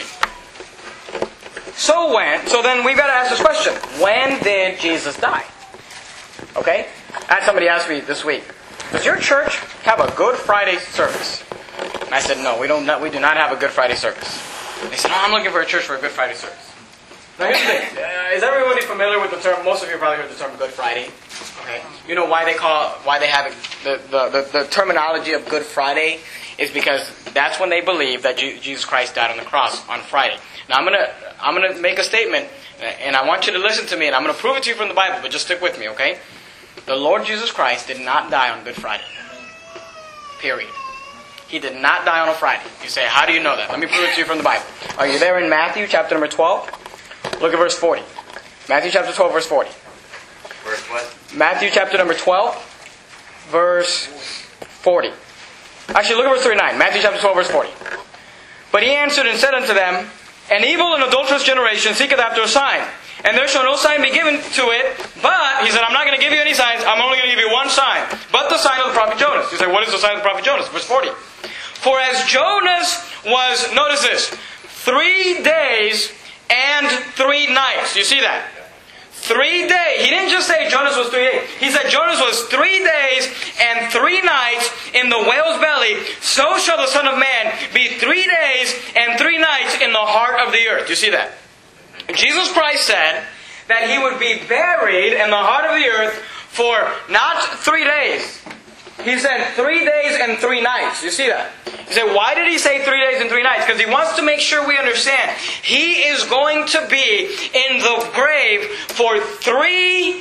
So then we've got to ask this question. When did Jesus die? Okay? I had somebody ask me this week, does your church have a Good Friday service? And I said, no, we do not have a Good Friday service. And they said, I'm looking for a church for a Good Friday service. Now here's the thing. Is everybody familiar with the term? Most of you probably heard the term Good Friday. Okay? You know why they have it, the terminology of Good Friday is because that's when they believe that Jesus Christ died on the cross on Friday. Now I'm gonna make a statement, and I want you to listen to me, and I'm going to prove it to you from the Bible, but just stick with me, okay? The Lord Jesus Christ did not die on Good Friday. Period. He did not die on a Friday. You say, how do you know that? Let me prove it to you from the Bible. Are you there in Matthew chapter number 12? Look at verse 40. Matthew chapter 12, verse 40. Verse what? Matthew chapter number 12, verse 40. Actually, look at verse 39. Matthew chapter 12, verse 40. But he answered and said unto them, an evil and adulterous generation seeketh after a sign, and there shall no sign be given to it, but, he said, I'm not going to give you any signs, I'm only going to give you one sign, but the sign of the prophet Jonas. You say, what is the sign of the prophet Jonas? Verse 40. For as Jonas was, notice this, 3 days and 3 nights. You see that? 3 days. He didn't just say Jonas was 3 days. He said Jonas was 3 days and 3 nights in the whale's belly. So shall the Son of Man be 3 days and 3 nights in the heart of the earth. You see that? Jesus Christ said that He would be buried in the heart of the earth for not 3 days. He said 3 days and 3 nights. You see that? You say, why did He say 3 days and 3 nights? Because He wants to make sure we understand. He is going to be in the grave for 3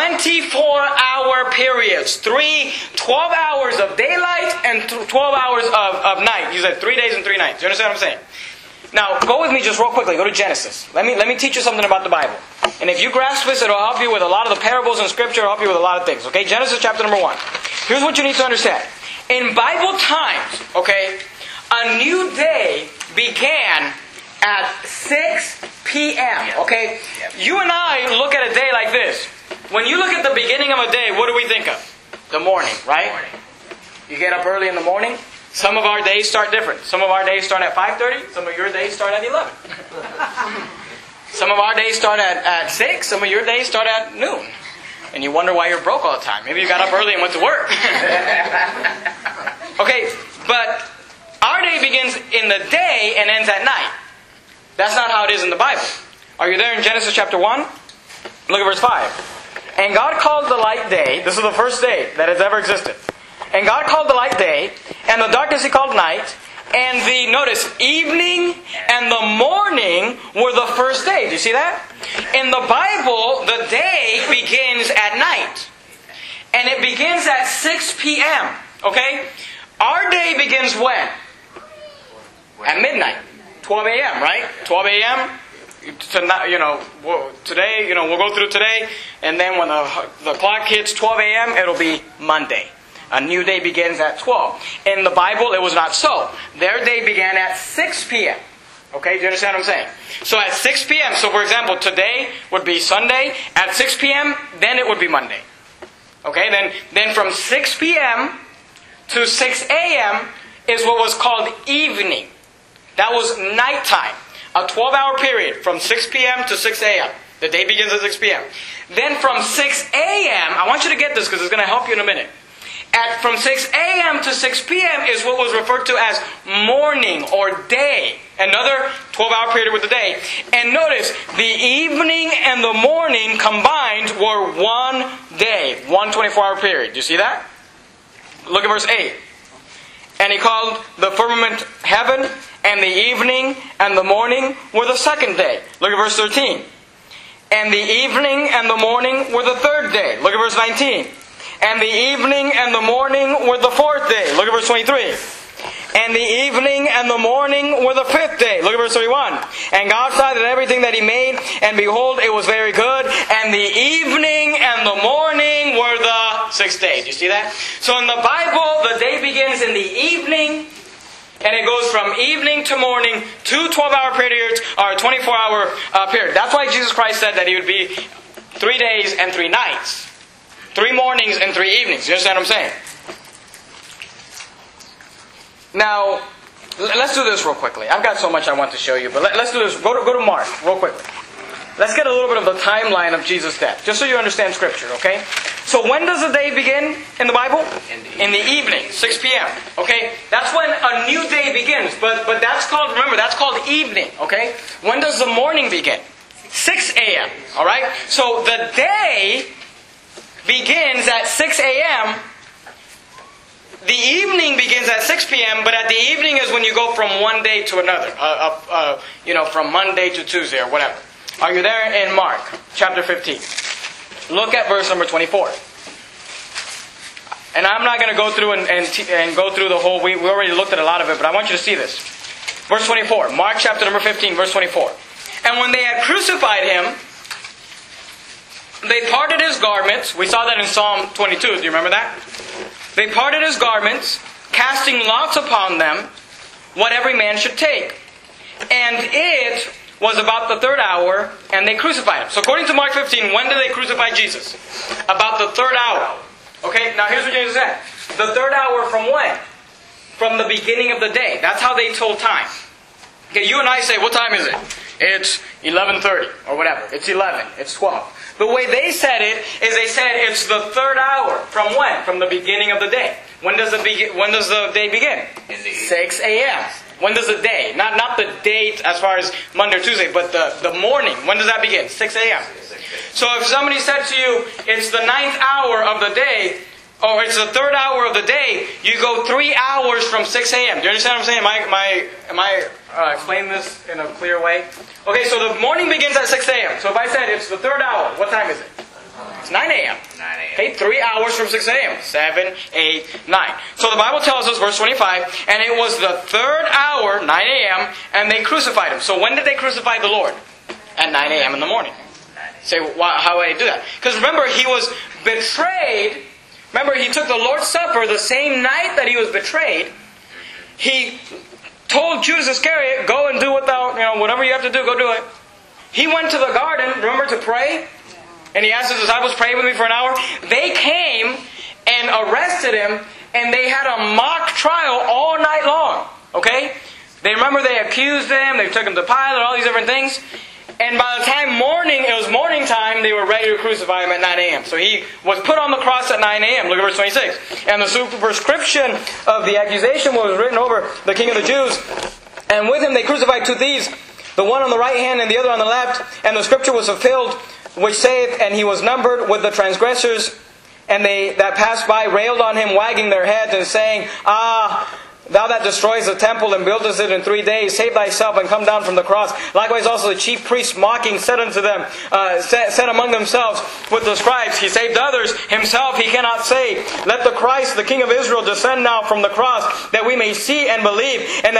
24-hour periods. 3 12 hours of daylight and 12 hours of night. He said 3 days and 3 nights. You understand what I'm saying? Now, go with me just real quickly. Go to Genesis. Let me teach you something about the Bible. And if you grasp this, it'll help you with a lot of the parables in Scripture. It'll help you with a lot of things. Okay? Genesis chapter number 1. Here's what you need to understand. In Bible times, okay, a new day began at 6 p.m. Okay? You and I look at a day like this. When you look at the beginning of a day, what do we think of? The morning, right? You get up early in the morning. Some of our days start different. Some of our days start at 5:30. Some of your days start at 11. Some of our days start at 6. Some of your days start at noon. And you wonder why you're broke all the time. Maybe you got up early and went to work. Okay, but our day begins in the day and ends at night. That's not how it is in the Bible. Are you there in Genesis chapter 1? Look at verse 5. And God called the light day. This is the first day that has ever existed. And God called the light day, and the darkness He called night, and the, notice, evening and the morning were the first day. Do you see that? In the Bible, the day begins at night. And it begins at 6 p.m. Okay? Our day begins when? At midnight. 12 a.m., right? 12 a.m. Today, we'll go through today, and then when the clock hits 12 a.m., it'll be Monday. A new day begins at 12. In the Bible, it was not so. Their day began at 6 p.m. Okay, do you understand what I'm saying? So at 6 p.m., so for example, today would be Sunday. At 6 p.m., then it would be Monday. Okay, then from 6 p.m. to 6 a.m. is what was called evening. That was nighttime. A 12-hour period from 6 p.m. to 6 a.m. The day begins at 6 p.m. Then from 6 a.m., I want you to get this because it's going to help you in a minute. From 6 a.m. to 6 p.m. is what was referred to as morning or day. Another 12-hour period with the day. And notice, the evening and the morning combined were one day. One 24-hour period. Do you see that? Look at verse 8. And he called the firmament heaven, and the evening and the morning were the second day. Look at verse 13. And the evening and the morning were the third day. Look at verse 19. And the evening and the morning were the fourth day. Look at verse 23. And the evening and the morning were the fifth day. Look at verse 31. And God saw that everything that He made, and behold, it was very good. And the evening and the morning were the sixth day. Do you see that? So in the Bible, the day begins in the evening, and it goes from evening to morning, 2 12-hour periods, or 24-hour period. That's why Jesus Christ said that He would be 3 days and 3 nights. 3 mornings and 3 evenings. You understand what I'm saying? Now, let's do this real quickly. I've got so much I want to show you, but let's do this. Go to Mark real quickly. Let's get a little bit of the timeline of Jesus' death, just so you understand Scripture, okay? So when does the day begin in the Bible? In the evening, 6 p.m. Okay? That's when a new day begins. But that's called, remember, that's called evening, okay? When does the morning begin? 6 a.m. Alright? So the day begins at 6 a.m. The evening begins at 6 p.m., but at the evening is when you go from one day to another. From Monday to Tuesday or whatever. Are you there in Mark chapter 15? Look at verse number 24. And I'm not going to go through and go through the whole, we already looked at a lot of it, but I want you to see this. Verse 24, Mark chapter number 15, verse 24. And when they had crucified Him, they parted His garments. We saw that in Psalm 22. Do you remember that? They parted His garments, casting lots upon them, what every man should take. And it was about the third hour, and they crucified Him. So according to Mark 15, when did they crucify Jesus? About the third hour. Okay, now here's what Jesus said. The third hour from when? From the beginning of the day. That's how they told time. Okay, you and I say, what time is it? It's 11:30 or whatever. It's 11. It's 12. The way they said it is they said it's the third hour. From when? From the beginning of the day. When does the day begin? 6 a.m. When does the day? Not the date as far as Monday or Tuesday, but the morning. When does that begin? 6 a.m. So if somebody said to you, it's the 9th hour of the day, or it's the third hour of the day, you go 3 hours from 6 a.m. Do you understand what I'm saying? Am I explaining this in a clear way? Okay, so the morning begins at 6 a.m. So if I said it's the third hour, what time is it? It's 9 a.m. Okay, 3 hours from 6 a.m. 7, 8, 9. So the Bible tells us, verse 25, and it was the third hour, 9 a.m., and they crucified Him. So when did they crucify the Lord? At 9 a.m. in the morning. Say, how would I do that? Because remember, He was betrayed. Remember, He took the Lord's Supper the same night that He was betrayed. He told Judas Iscariot, go and do whatever you have to do, go do it. He went to the garden, remember, to pray. And He asked His disciples, pray with me for an hour. They came and arrested Him, and they had a mock trial all night long. Okay? They accused Him, they took Him to Pilate, all these different things. And by the time it was morning time, they were ready to crucify Him at 9 a.m. So He was put on the cross at 9 a.m. Look at verse 26. And the superscription of the accusation was written over the King of the Jews. And with Him they crucified 2 thieves, the one on the right hand and the other on the left. And the scripture was fulfilled, which saith, and He was numbered with the transgressors. And they that passed by railed on Him, wagging their heads and saying, Thou that destroyest the temple and buildest it in 3 days, save thyself and come down from the cross. Likewise also the chief priests mocking said unto them, said among themselves with the scribes, He saved others, Himself He cannot save. Let the Christ, the King of Israel, descend now from the cross, that we may see and believe. And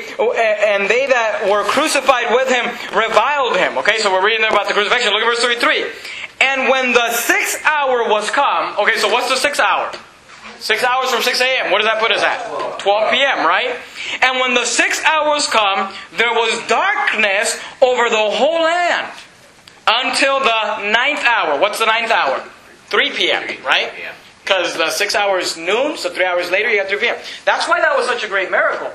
they that were crucified with Him reviled Him. Okay, so we're reading there about the crucifixion. Look at verse 33. And when the 6th hour was come, okay, so what's the 6th hour? 6 hours from 6 a.m. What does that put us at? 12 p.m., right? And when the 6th hour was come, there was darkness over the whole land until the 9th hour. What's the 9th hour? 3 p.m., right? Because the 6 hours noon, so 3 hours later you got 3 p.m. That's why that was such a great miracle.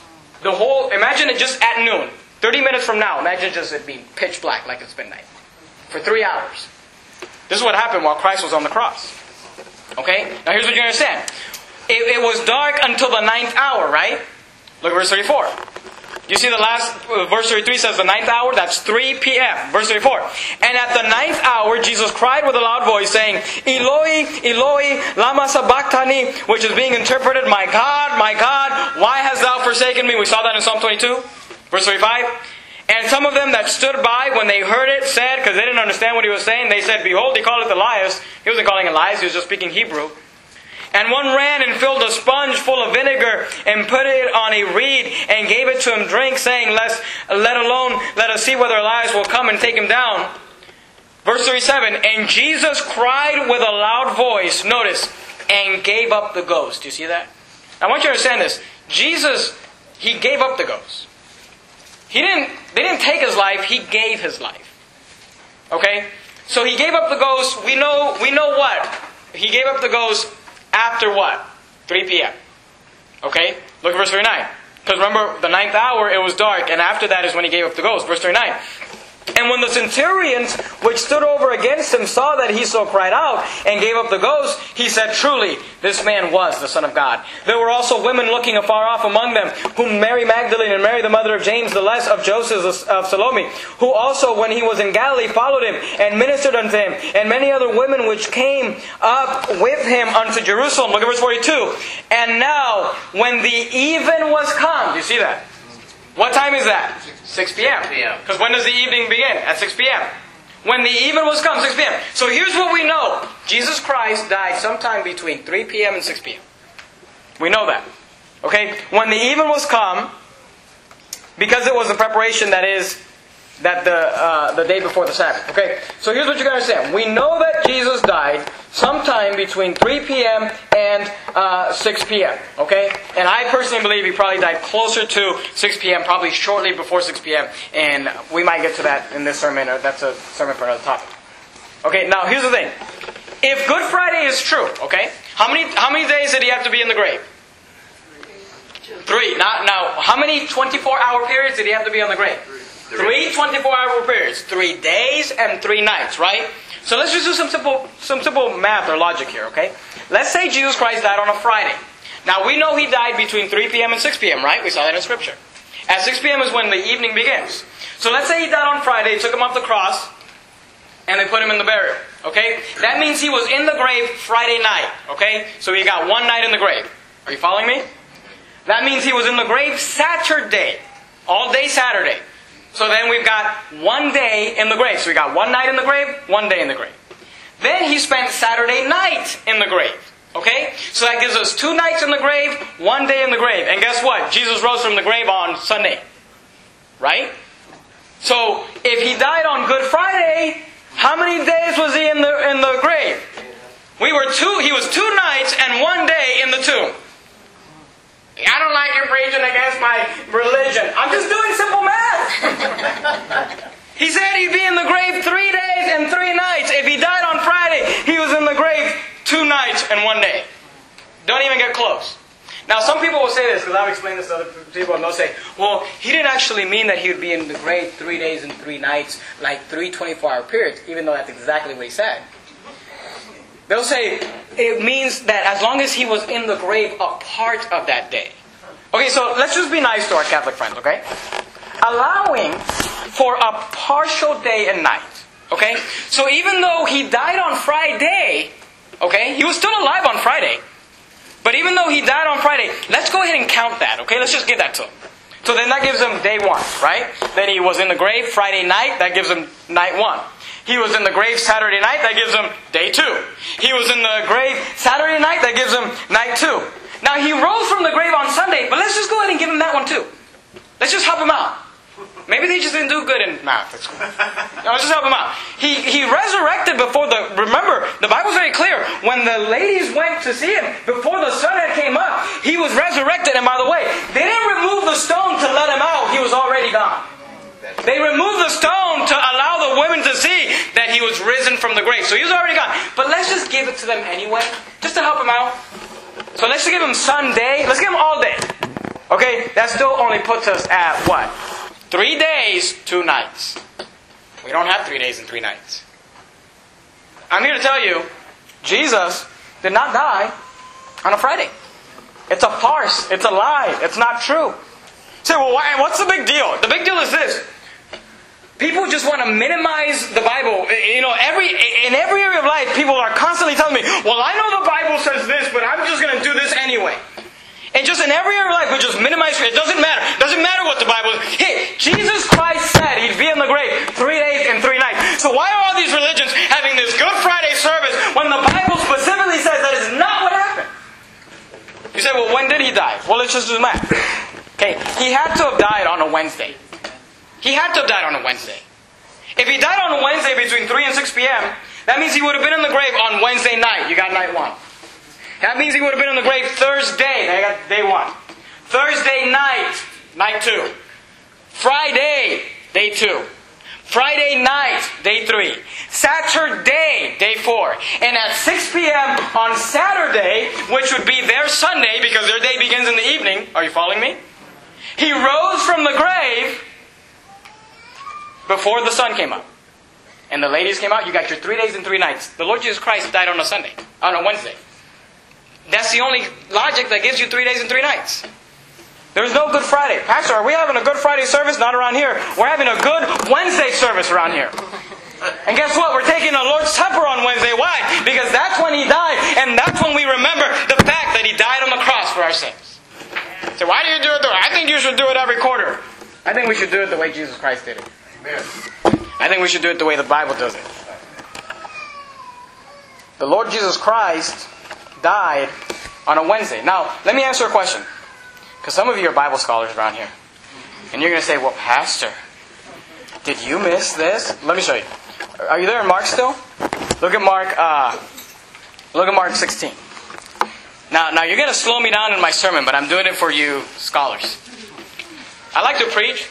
Imagine it just at noon. 30 minutes from now, imagine just it being pitch black like it's midnight. For 3 hours. This is what happened while Christ was on the cross. Okay? Now here's what you understand. It was dark until the 9th hour, right? Look at verse 34. You see the last, verse 33 says the 9th hour, that's 3 p.m. Verse 34. And at the 9th hour, Jesus cried with a loud voice, saying, Eloi, Eloi, lama sabachthani, which is being interpreted, my God, why hast thou forsaken me? We saw that in Psalm 22, verse 35. And some of them that stood by, when they heard it, said, because they didn't understand what he was saying, they said, Behold, he calleth Elias. He wasn't calling Elias, he was just speaking Hebrew. And one ran and filled a sponge full of vinegar and put it on a reed and gave it to him drink, saying, let us see whether Elias will come and take him down. Verse 37, and Jesus cried with a loud voice, notice, and gave up the ghost. Do you see that? I want you to understand this. Jesus, He gave up the ghost. They didn't take His life, He gave His life. Okay? So He gave up the ghost. We know what? He gave up the ghost after what? 3 p.m. Okay? Look at verse 39. Because remember, the 9th hour, it was dark, and after that is when He gave up the ghost. Verse 39. And when the centurions which stood over against Him saw that He so cried out and gave up the ghost, he said, Truly, this man was the Son of God. There were also women looking afar off among them, whom Mary Magdalene and Mary the mother of James, the less of Joseph of Salome, who also, when He was in Galilee, followed Him and ministered unto Him, and many other women which came up with Him unto Jerusalem. Look at verse 42. And now, when the even was come, do you see that? What time is that? 6 p.m. Because when does the evening begin? At 6 p.m. When the even was come, 6 p.m. So here's what we know. Jesus Christ died sometime between 3 p.m. and 6 p.m. We know that. Okay? When the even was come, because it was the preparation that the day before the Sabbath. Okay? So here's what you got to understand. We know that Jesus died sometime between 3 p.m. and 6 p.m. Okay? And I personally believe He probably died closer to 6 p.m., probably shortly before 6 p.m. And we might get to that in this sermon, or that's a sermon for another topic. Okay, now here's the thing. If Good Friday is true, okay, how many days did He have to be in the grave? 3. Now, how many 24-hour periods did He have to be on the grave? 3 24-hour periods. 3 days and 3 nights, right? So let's just do some simple math or logic here, okay? Let's say Jesus Christ died on a Friday. Now we know He died between 3 p.m. and 6 p.m., right? We saw that in Scripture. At 6 p.m. is when the evening begins. So let's say He died on Friday, took Him off the cross, and they put Him in the burial, okay? That means He was in the grave Friday night, okay? So He got one night in the grave. Are you following me? That means He was in the grave Saturday, all day Saturday. So then we've got 1 day in the grave. So we got 1 night in the grave, 1 day in the grave. Then He spent Saturday night in the grave. Okay? So that gives us 2 nights in the grave, 1 day in the grave. And guess what? Jesus rose from the grave on Sunday. Right? So if He died on Good Friday, how many days was He in the grave? He was 2 nights and 1 day in the tomb. I don't like you preaching against my religion. I'm just doing simple math. He said He'd be in the grave 3 days and 3 nights. If He died on Friday, He was in the grave 2 nights and 1 day. Don't even get close. Now some people will say this, because I've explained this to other people, and they'll say, well, He didn't actually mean that He would be in the grave 3 days and 3 nights, like 3 24-hour periods, even though that's exactly what He said. They'll say, it means that as long as He was in the grave a part of that day. Okay, so let's just be nice to our Catholic friends, okay? Allowing for a partial day and night, okay? So even though He died on Friday, okay? He was still alive on Friday. But even though He died on Friday, let's go ahead and count that, okay? Let's just give that to Him. So then that gives Him day 1, right? Then He was in the grave Friday night, that gives Him night 1. He was in the grave Saturday night, that gives Him day 2. He was in the grave Saturday night, that gives Him night 2. Now He rose from the grave on Sunday, but let's just go ahead and give Him that one too. Let's just help Him out. Maybe they just didn't do good in math at school. No, let's just help Him out. He resurrected before remember, the Bible's very clear. When the ladies went to see Him, before the sun had came up, He was resurrected. And by the way, they didn't remove the stone to let Him out. He was already gone. They removed the stone to allow the women to see that He was risen from the grave. So He was already gone. But let's just give it to them anyway, just to help Him out. So let's just give Him Sunday. Let's give Him all day. Okay? That still only puts us at what? 3 days, 2 nights. We don't have 3 days and 3 nights. I'm here to tell you, Jesus did not die on a Friday. It's a farce. It's a lie. It's not true. You say, well, what's the big deal? The big deal is this. People just want to minimize the Bible. In every area of life, people are constantly telling me, well, I know the Bible says this, but I'm just going to do this anyway. And just in every area of life, we just minimize it. It doesn't matter. It doesn't matter what the Bible is. Hey, Jesus Christ said He'd be in the grave 3 days and 3 nights. So why are all these religions having this Good Friday service when the Bible specifically says that is not what happened? You say, well, when did He die? Well, it's just math. Okay, He had to have died on a Wednesday. He had to have died on a Wednesday. If He died on a Wednesday between 3 and 6 p.m., that means He would have been in the grave on Wednesday night. You got night 1. That means He would have been in the grave Thursday. I got day 1. Thursday night, night 2. Friday, day 2. Friday night, day 3. Saturday, day 4. And at 6 p.m. on Saturday, which would be their Sunday, because their day begins in the evening. Are you following me? He rose from the grave before the sun came up. And the ladies came out. You got your 3 days and 3 nights. The Lord Jesus Christ died on a Wednesday. That's the only logic that gives you 3 days and 3 nights. There's no Good Friday. Pastor, are we having a Good Friday service? Not around here. We're having a Good Wednesday service around here. And guess what? We're taking the Lord's Supper on Wednesday. Why? Because that's when He died. And that's when we remember the fact that He died on the cross for our sins. So why do you do it? I think you should do it every quarter. I think we should do it the way Jesus Christ did it. I think we should do it the way the Bible does it. The Lord Jesus Christ died on a Wednesday. Now, let me answer a question. Because some of you are Bible scholars around here. And you're going to say, well, Pastor, did you miss this? Let me show you. Are you there in Mark still? Look at Mark 16. Now you're going to slow me down in my sermon, but I'm doing it for you scholars. I like to preach.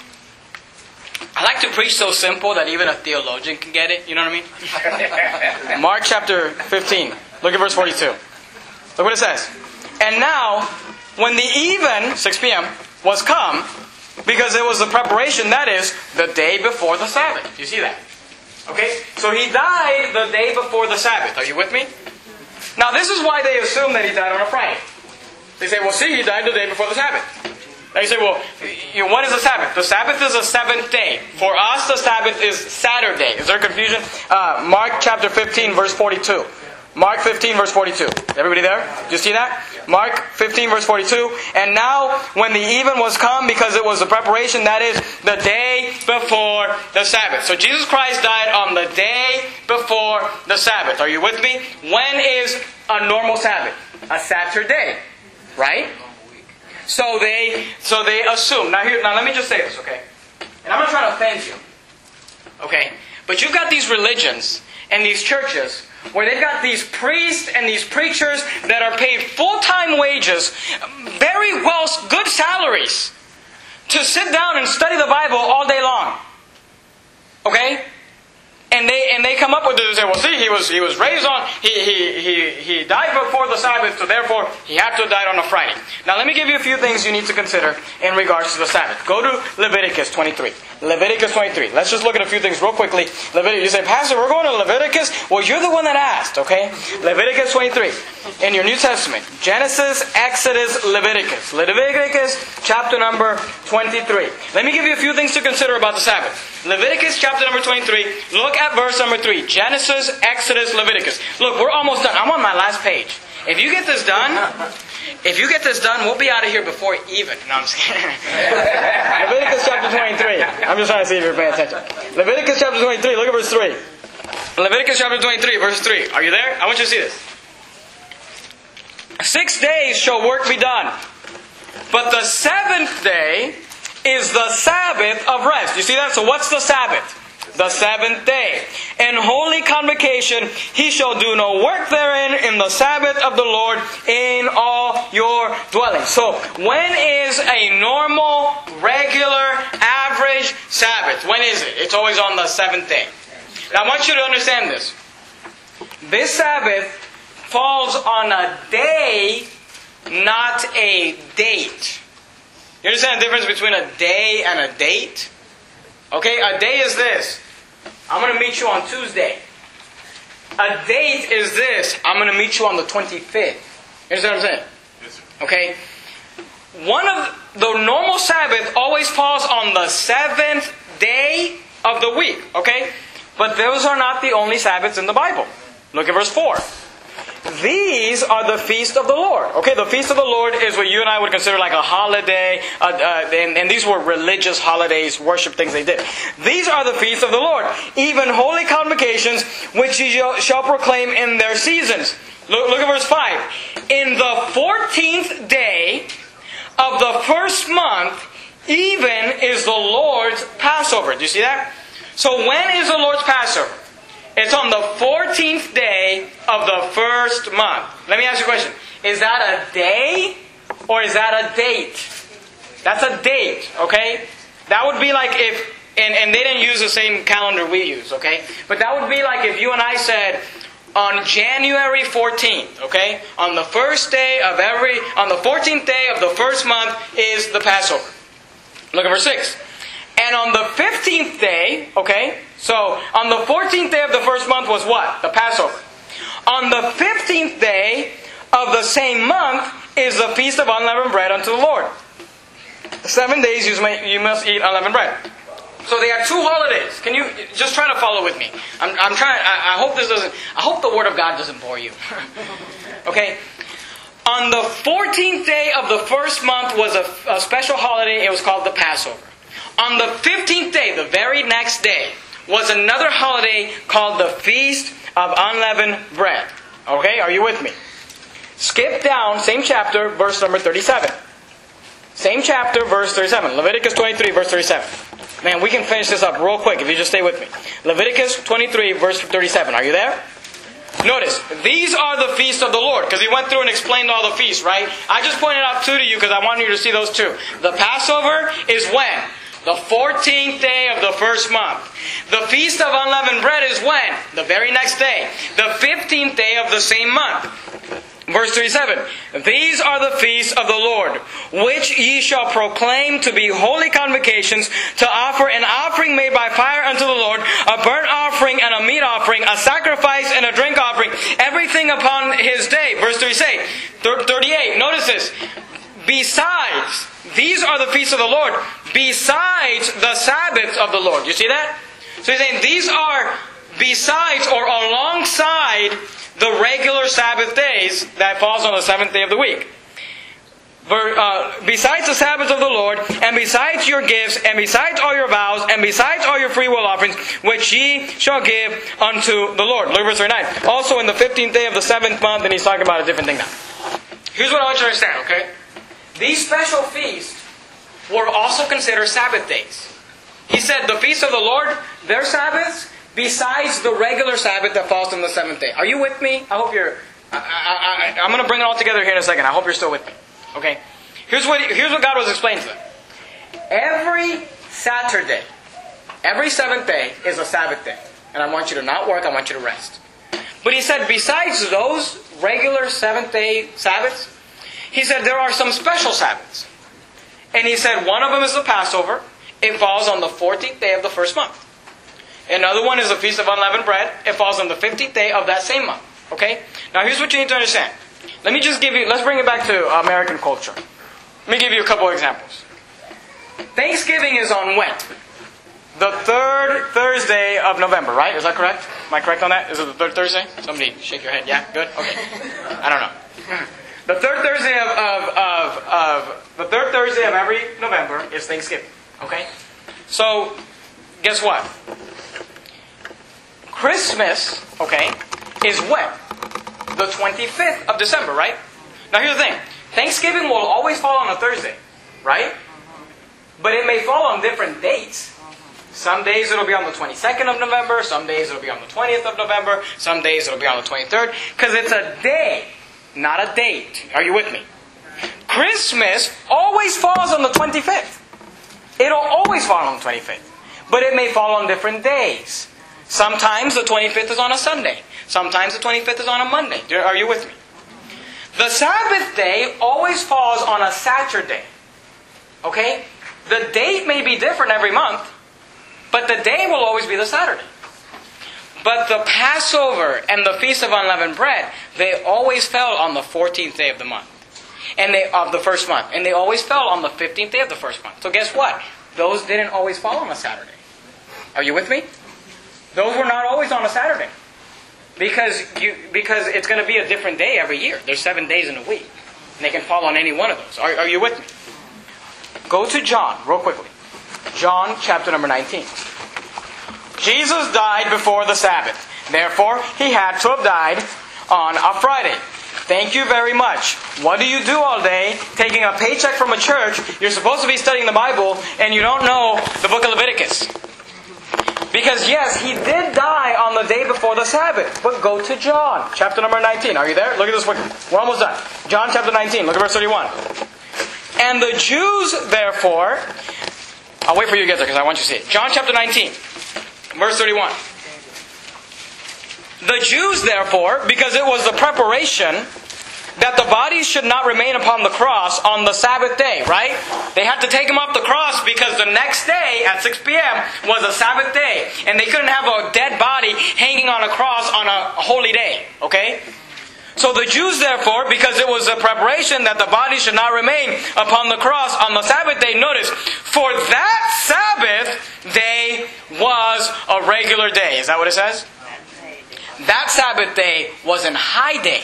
I like to preach so simple that even a theologian can get it. You know what I mean? Mark chapter 15. Look at verse 42. Look what it says. And now, when the even, 6 p.m., was come, because it was the preparation, that is, the day before the Sabbath. Do you see that? Okay? So He died the day before the Sabbath. Are you with me? Now, this is why they assume that He died on a Friday. They say, well, see, He died the day before the Sabbath. Now you say, well, what is the Sabbath? The Sabbath is a 7th day. For us, the Sabbath is Saturday. Is there confusion? Mark chapter 15, verse 42. Mark 15, verse 42. Everybody there? Do you see that? Mark 15, verse 42. And now, when the even was come, because it was the preparation, that is, the day before the Sabbath. So Jesus Christ died on the day before the Sabbath. Are you with me? When is a normal Sabbath? A Saturday. Right? So they assume. Now let me just say this, okay? And I'm not trying to offend you. Okay? But you've got these religions and these churches where they've got these priests and these preachers that are paid full-time wages, very well, good salaries, to sit down and study the Bible all day long. Okay? And they come up with this and say, well, see, he was raised on, he died before the Sabbath, so therefore he had to have died on a Friday. Now let me give you a few things you need to consider in regards to the Sabbath. Go to Leviticus 23. Leviticus 23. Let's just look at a few things real quickly. You say, Pastor, we're going to Leviticus? Well, you're the one that asked, okay? Leviticus 23. In your New Testament, Genesis, Exodus, Leviticus. Leviticus chapter number 23. Let me give you a few things to consider about the Sabbath. Leviticus chapter number 23. Look at verse number 3. Genesis, Exodus, Leviticus. Look, we're almost done. I'm on my last page. If you get this done, we'll be out of here before even. No, I'm just kidding. Leviticus chapter 23. I'm just trying to see if you're paying attention. Leviticus chapter 23. Look at verse 3. Leviticus chapter 23, verse 3. Are you there? I want you to see this. 6 days shall work be done, but the 7th day is the Sabbath of rest. You see that? So what's the Sabbath? The 7th day. In holy convocation, he shall do no work therein in the Sabbath of the Lord in all your dwellings. So, when is a normal, regular, average Sabbath? When is it? It's always on the 7th day. Now, I want you to understand this. This Sabbath falls on a day, not a date. You understand the difference between a day and a date? Okay, a day is this. I'm going to meet you on Tuesday. A date is this. I'm going to meet you on the 25th. You understand what I'm saying? Yes, sir. Okay? One of the normal Sabbath always falls on the 7th day of the week. Okay? But those are not the only Sabbaths in the Bible. Look at verse 4. These are the feast of the Lord. Okay, the feast of the Lord is what you and I would consider like a holiday. And these were religious holidays, worship things they did. These are the feasts of the Lord, even holy convocations, which ye shall proclaim in their seasons. Look at verse 5. In the 14th day of the first month, even is the Lord's Passover. Do you see that? So when is the Lord's Passover? It's on the 14th day of the first month. Let me ask you a question. Is that a day or is that a date? That's a date, okay? That would be like if, and they didn't use the same calendar we use, okay? But that would be like if you and I said, on January 14th, okay? On the 14th day of the first month is the Passover. Look at verse 6. And on the 15th day, okay? So, on the 14th day of the first month was what? The Passover. On the 15th day of the same month is the Feast of Unleavened Bread unto the Lord. 7 days you must eat unleavened bread. So they are two holidays. Can you just try to follow with me? I'm trying. I hope this doesn't. I hope the Word of God doesn't bore you. Okay. On the 14th day of the first month was a special holiday. It was called the Passover. On the 15th day, the very next day, was another holiday called the Feast of Unleavened Bread. Okay, are you with me? Skip down, same chapter, verse number 37. Same chapter, verse 37. Leviticus 23, verse 37. Man, we can finish this up real quick if you just stay with me. Leviticus 23, verse 37. Are you there? Notice, these are the feasts of the Lord. Because he went through and explained all the feasts, right? I just pointed out two to you because I wanted you to see those two. The Passover is when? The 14th day of the first month. The Feast of Unleavened Bread is when? The very next day. The 15th day of the same month. Verse 37. These are the feasts of the Lord, which ye shall proclaim to be holy convocations, to offer an offering made by fire unto the Lord, a burnt offering and a meat offering, a sacrifice and a drink offering, everything upon his day. Verse 38. Notice this. Besides, these are the feasts of the Lord, besides the Sabbaths of the Lord. You see that? So he's saying these are besides or alongside the regular Sabbath days that falls on the 7th day of the week. Besides the Sabbaths of the Lord, and besides your gifts, and besides all your vows, and besides all your freewill offerings, which ye shall give unto the Lord. Look at verse 39. Also in the 15th day of the 7th month, and he's talking about a different thing now. Here's what I want you to understand, okay? These special feasts were also considered Sabbath days. He said the feast of the Lord, their Sabbaths, besides the regular Sabbath that falls on the 7th day. Are you with me? I hope you're... I'm going to bring it all together here in a second. I hope you're still with me. Okay? Here's what God was explaining to them. Every Saturday, every 7th day is a Sabbath day. And I want you to not work, I want you to rest. But he said besides those regular 7th day Sabbaths, he said there are some special Sabbaths. And he said one of them is the Passover. It falls on the 14th day of the first month. Another one is the Feast of Unleavened Bread. It falls on the 15th day of that same month. Okay? Now here's what you need to understand. Let's bring it back to American culture. Let me give you a couple examples. Thanksgiving is on when? The third Thursday of November, right? Is that correct? Am I correct on that? Is it the third Thursday? Somebody shake your head. Yeah? Good? Okay. I don't know. The third Thursday of every November is Thanksgiving. Okay? So, guess what? Christmas, okay, is when? The 25th of December, right? Now here's the thing. Thanksgiving will always fall on a Thursday, right? But it may fall on different dates. Some days it'll be on the 22nd of November. Some days it'll be on the 20th of November. Some days it'll be on the 23rd. Because it's a day, not a date. Are you with me? Christmas always falls on the 25th. It'll always fall on the 25th. But it may fall on different days. Sometimes the 25th is on a Sunday. Sometimes the 25th is on a Monday. Are you with me? The Sabbath day always falls on a Saturday. Okay? The date may be different every month, but the day will always be the Saturday. But the Passover and the Feast of Unleavened Bread, they always fell on the 14th day of the month. Of the first month. And they always fell on the 15th day of the first month. So guess what? Those didn't always fall on a Saturday. Are you with me? Those were not always on a Saturday. Because it's going to be a different day every year. There's 7 days in a week. And they can fall on any one of those. Are you with me? Go to John, real quickly. John chapter number 19. Jesus died before the Sabbath. Therefore, he had to have died on a Friday. Thank you very much. What do you do all day? Taking a paycheck from a church. You're supposed to be studying the Bible and you don't know the book of Leviticus. Because yes, he did die on the day before the Sabbath. But go to John chapter number 19. Are you there? Look at this quickly. We're almost done. John chapter 19. Look at verse 31. And the Jews, therefore... I'll wait for you to get there because I want you to see it. John chapter 19. Verse 31. The Jews, therefore, because it was the preparation that the bodies should not remain upon the cross on the Sabbath day, right? They had to take them off the cross because the next day at 6 p.m. was a Sabbath day. And they couldn't have a dead body hanging on a cross on a holy day, okay? So the Jews, therefore, because it was a preparation that the body should not remain upon the cross on the Sabbath day, notice, for that Sabbath day was a regular day. Is that what it says? That Sabbath day was an high day.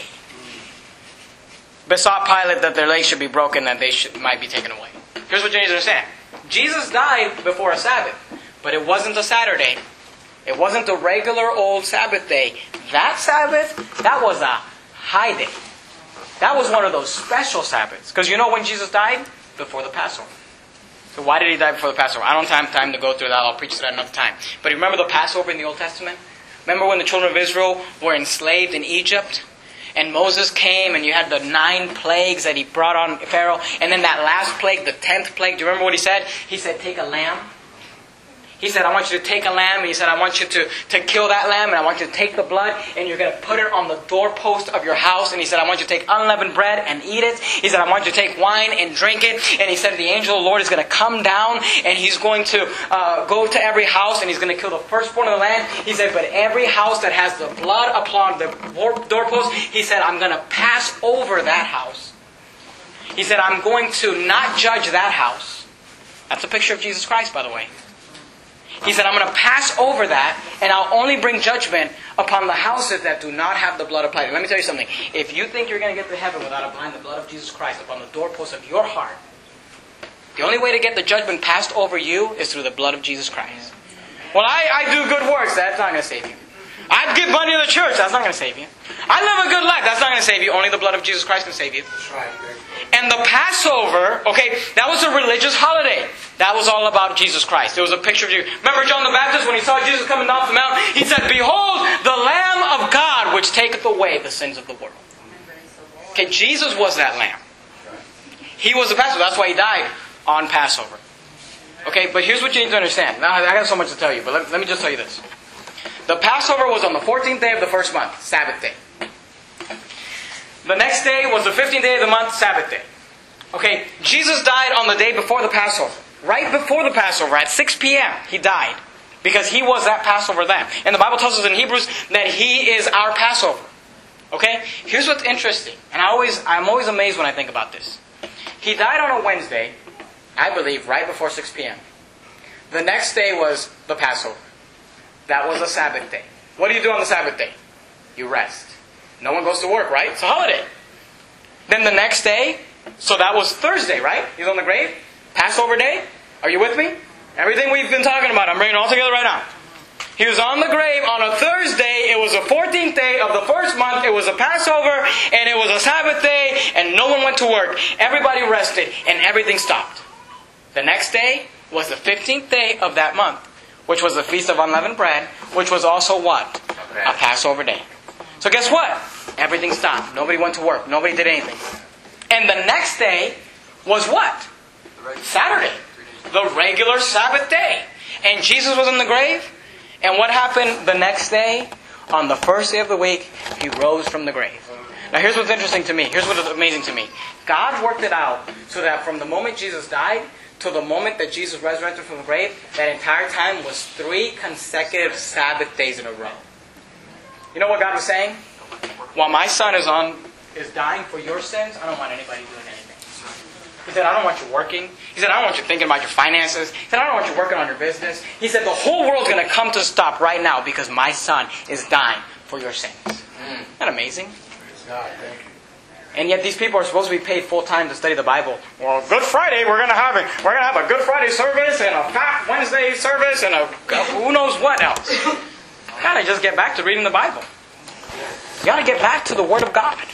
Besought Pilate that their legs should be broken, that they might be taken away. Here's what you need to understand. Jesus died before a Sabbath, but it wasn't a Saturday. It wasn't a regular old Sabbath day. That Sabbath, that was a high day. That was one of those special Sabbaths. Because you know when Jesus died? Before the Passover. So why did he die before the Passover? I don't have time to go through that. I'll preach that another time. But you remember the Passover in the Old Testament? Remember when the children of Israel were enslaved in Egypt? And Moses came and you had the 9 plagues that he brought on Pharaoh. And then that last plague, the 10th plague, do you remember what he said? He said, take a lamb. He said, I want you to take a lamb. And he said, I want you to kill that lamb. And I want you to take the blood. And you're going to put it on the doorpost of your house. And he said, I want you to take unleavened bread and eat it. He said, I want you to take wine and drink it. And he said, the angel of the Lord is going to come down. And he's going to go to every house. And he's going to kill the firstborn of the land. He said, but every house that has the blood upon the doorpost, he said, I'm going to pass over that house. He said, I'm going to not judge that house. That's a picture of Jesus Christ, by the way. He said, I'm going to pass over that, and I'll only bring judgment upon the houses that do not have the blood applied. Let me tell you something. If you think you're going to get to heaven without applying the blood of Jesus Christ upon the doorpost of your heart, the only way to get the judgment passed over you is through the blood of Jesus Christ. Well, I do good works. That's not going to save you. I give money to the church. That's not going to save you. I live a good life. That's not going to save you. Only the blood of Jesus Christ can save you. That's right. And the Passover, okay, that was a religious holiday. That was all about Jesus Christ. It was a picture of you. Remember John the Baptist when he saw Jesus coming down the mountain? He said, behold, the Lamb of God which taketh away the sins of the world. Okay, Jesus was that Lamb. He was the Passover. That's why he died on Passover. Okay, but here's what you need to understand. Now, I got so much to tell you, but let me just tell you this. The Passover was on the 14th day of the first month, Sabbath day. The next day was the 15th day of the month, Sabbath day. Okay, Jesus died on the day before the Passover. Right before the Passover, at 6 p.m., he died. Because he was that Passover lamb. And the Bible tells us in Hebrews that he is our Passover. Okay? Here's what's interesting. And I'm always amazed when I think about this. He died on a Wednesday, I believe, right before 6 p.m. The next day was the Passover. That was a Sabbath day. What do you do on the Sabbath day? You rest. No one goes to work, right? It's a holiday. Then the next day, so that was Thursday, right? He's on the grave. Passover day. Are you with me? Everything we've been talking about, I'm bringing it all together right now. He was on the grave on a Thursday. It was the 14th day of the first month. It was a Passover, and it was a Sabbath day, and no one went to work. Everybody rested, and everything stopped. The next day was the 15th day of that month, which was the Feast of Unleavened Bread, which was also what? A Passover day. So guess what? Everything stopped. Nobody went to work. Nobody did anything. And the next day was what? Saturday. The regular Sabbath day. And Jesus was in the grave. And what happened the next day? On the first day of the week, he rose from the grave. Now here's what's interesting to me. Here's what's amazing to me. God worked it out so that from the moment Jesus died to the moment that Jesus resurrected from the grave, that entire time was 3 consecutive Sabbath days in a row. You know what God was saying? While my son is dying for your sins, I don't want anybody doing anything. He said, I don't want you working. He said, I don't want you thinking about your finances. He said, I don't want you working on your business. He said, the whole world's going to come to stop right now because my son is dying for your sins. Isn't that amazing? And yet these people are supposed to be paid full time to study the Bible. Well, Good Friday, we're going to have a Good Friday service and a Fat Wednesday service and a who knows what else. You got to just get back to reading the Bible. You got to get back to the Word of God.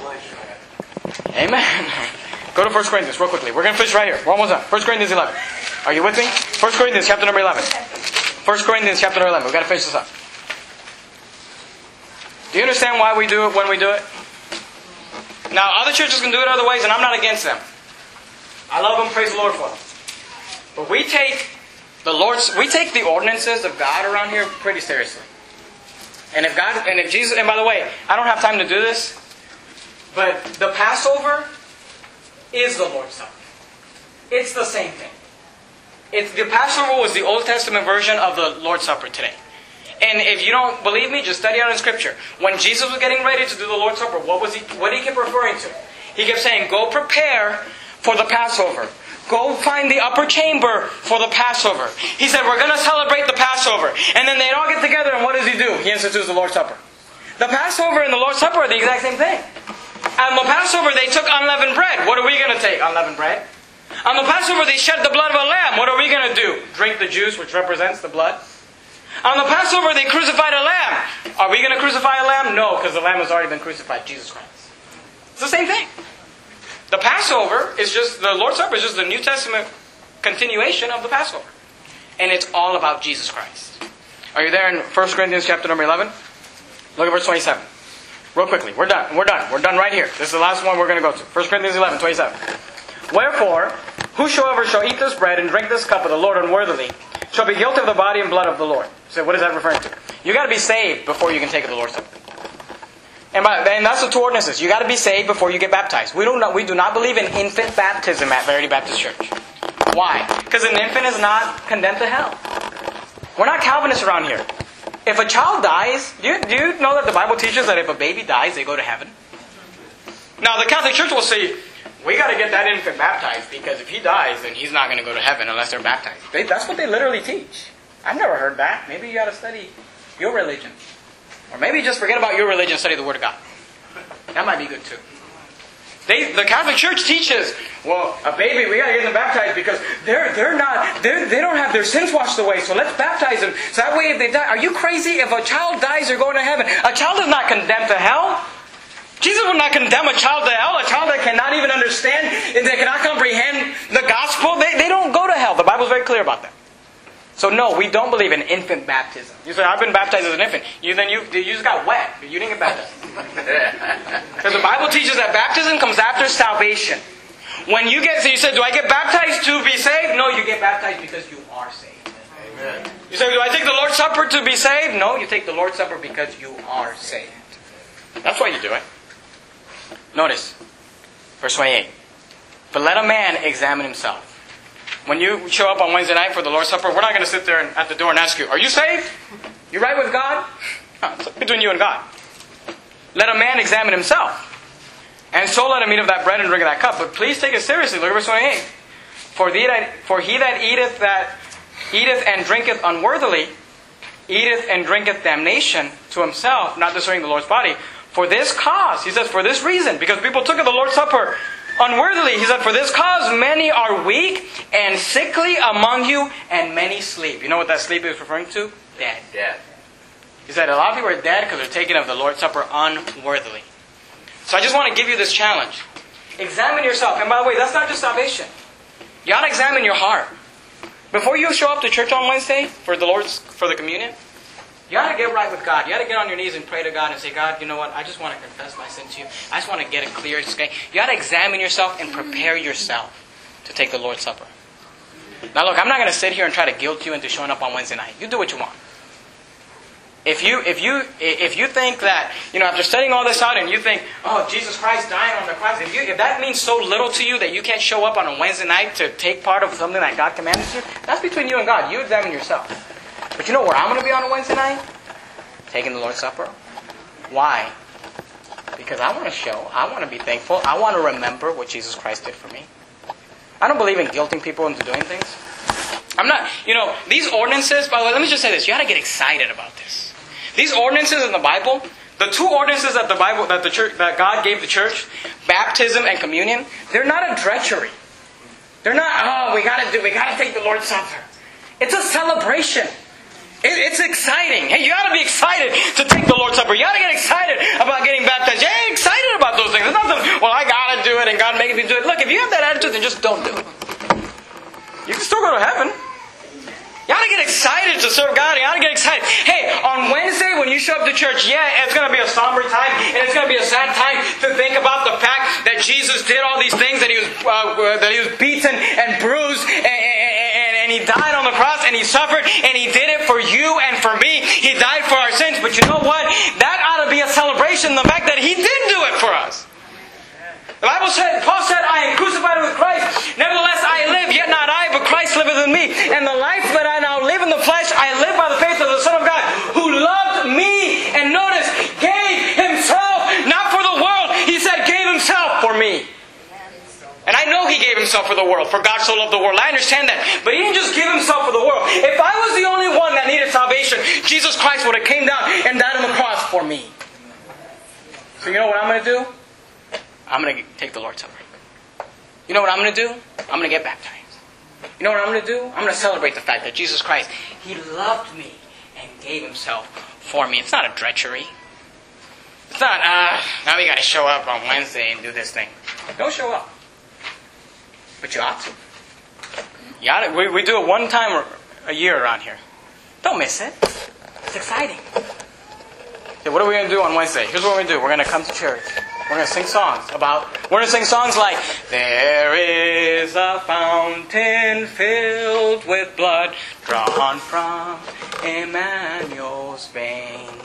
Amen. Go to 1 Corinthians real quickly. We're going to finish right here. We're almost done. 1 Corinthians 11. Are you with me? 1 Corinthians chapter number 11. 1 Corinthians chapter number 11. We've got to finish this up. Do you understand why we do it when we do it? Now, other churches can do it other ways, and I'm not against them. I love them. Praise the Lord for them. But we take the ordinances of God around here pretty seriously. And if Jesus, and by the way, I don't have time to do this, but the Passover is the Lord's Supper. It's the same thing. The Passover was the Old Testament version of the Lord's Supper today. And if you don't believe me, just study out in Scripture. When Jesus was getting ready to do the Lord's Supper, what did he keep referring to? He kept saying, go prepare for the Passover. Go find the upper chamber for the Passover. He said, we're going to celebrate the Passover. And then they all get together, and what does he do? He institutes the Lord's Supper. The Passover and the Lord's Supper are the exact same thing. On the Passover, they took unleavened bread. What are we going to take? Unleavened bread. On the Passover, they shed the blood of a lamb. What are we going to do? Drink the juice, which represents the blood. On the Passover, they crucified a lamb. Are we going to crucify a lamb? No, because the lamb has already been crucified, Jesus Christ. It's the same thing. The Passover is just, the Lord's Supper is just the New Testament continuation of the Passover. And it's all about Jesus Christ. Are you there in 1 Corinthians chapter number 11? Look at verse 27. Real quickly. We're done. We're done right here. This is the last one we're going to go to. 1 Corinthians 11, 27. Wherefore, whosoever shall eat this bread and drink this cup of the Lord unworthily shall be guilty of the body and blood of the Lord. So what is that referring to? You got to be saved before you can take the Lord's Supper. And that's the two ordinances. You got to be saved before you get baptized. We do not believe in infant baptism at Verity Baptist Church. Why? Because an infant is not condemned to hell. We're not Calvinists around here. If a child dies, do you know that the Bible teaches that if a baby dies, they go to heaven? Now, the Catholic Church will say, we got to get that infant baptized because if he dies, then he's not going to go to heaven unless they're baptized. That's what they literally teach. I've never heard that. Maybe you got to study your religion. Or maybe just forget about your religion and study the Word of God. That might be good too. The Catholic Church teaches, well, a baby, we got to get them baptized because they don't have their sins washed away, so let's baptize them. So that way if they die, are you crazy? If a child dies, they're going to heaven. A child is not condemned to hell. Jesus would not condemn a child to hell. A child that cannot even understand, and that cannot comprehend the gospel, they don't go to hell. The Bible's very clear about that. So no, we don't believe in infant baptism. You say, I've been baptized as an infant. You just got wet. You didn't get baptized. Because the Bible teaches that baptism comes after salvation. When you said, do I get baptized to be saved? No, you get baptized because you are saved. Amen. You say, do I take the Lord's Supper to be saved? No, you take the Lord's Supper because you are saved. That's why you do it. Notice, verse 28. But let a man examine himself. When you show up on Wednesday night for the Lord's Supper, we're not going to sit there at the door and ask you, are you saved? You right with God? No, it's between you and God. Let a man examine himself. And so let him eat of that bread and drink of that cup. But please take it seriously. Look at verse 28. For he that eateth and drinketh unworthily, eateth and drinketh damnation to himself, not discerning the Lord's body. For this cause, he says, for this reason, because people took of the Lord's Supper unworthily, he said, for this cause many are weak and sickly among you, and many sleep. You know what that sleep is referring to? Dead. He said, a lot of people are dead because they're taking of the Lord's Supper unworthily. So I just want to give you this challenge. Examine yourself. And by the way, that's not just salvation. You ought to examine your heart. Before you show up to church on Wednesday for the communion, you ought to get right with God. You ought to get on your knees and pray to God and say, God, you know what? I just want to confess my sin to you. I just want to get a clear sky. You ought to examine yourself and prepare yourself to take the Lord's Supper. Now look, I'm not going to sit here and try to guilt you into showing up on Wednesday night. You do what you want. If you think that, after studying all this out and you think, oh, Jesus Christ dying on the cross, if that means so little to you that you can't show up on a Wednesday night to take part of something that God commanded you, that's between you and God. You examine yourself. But you know where I'm going to be on a Wednesday night? Taking the Lord's Supper Why? Because I want to show, I want to be thankful, I want to remember what Jesus Christ did for me. I don't believe in guilting people into doing things. I'm not, these ordinances, by the way, let me just say this. You got to get excited about this. These ordinances in the Bible, the two ordinances that that God gave the church, baptism and communion, they're not a drudgery. They're not, we got to take the Lord's Supper. It's a celebration. It's exciting. Hey, you got to be excited to take the Lord's Supper. You got to get excited about getting baptized. Yeah, excited about those things. It's not well, I got to do it and God made me do it. Look, if you have that attitude, then just don't do it. You can still go to heaven. You got to get excited to serve God. You got to get excited. Hey, on Wednesday when you show up to church, yeah, it's going to be a somber time and it's going to be a sad time to think about the fact that Jesus did all these things, that He was beaten and bruised and He died on the cross and He suffered and He did it for you and for me. He died for our sins. But you know what? That ought to be a celebration, the fact that He did do it for us. The Bible said, Paul said, I am crucified with Christ. Nevertheless, I live, yet not I, but Christ liveth in me. And the life that I now live in the flesh, I live by the faith of the Son of God, who loved me, and notice, gave Himself, not for the world. He said, gave Himself for me. And I know He gave Himself for the world, for God so loved the world. I understand that. But He didn't just give Himself for the world. If I was the only one that needed salvation, Jesus Christ would have came down and died on the cross for me. So you know what I'm going to do? I'm going to take the Lord's Supper. You know what I'm going to do? I'm going to get baptized. You know what I'm going to do? I'm going to celebrate the fact that Jesus Christ, He loved me and gave Himself for me. It's not a drudgery. It's not, now we got to show up on Wednesday and do this thing. Don't show up. But you ought to. You ought to. We do it one time a year around here. Don't miss it. It's exciting. Okay, what are we going to do on Wednesday? Here's what we're going to do. We're going to come to church. We're going to sing songs like, there is a fountain filled with blood drawn from Emmanuel's veins.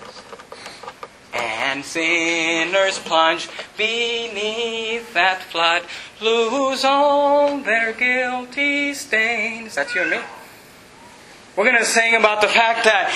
And sinners plunge beneath that flood, lose all their guilty stains. That's you and me. We're going to sing about the fact that,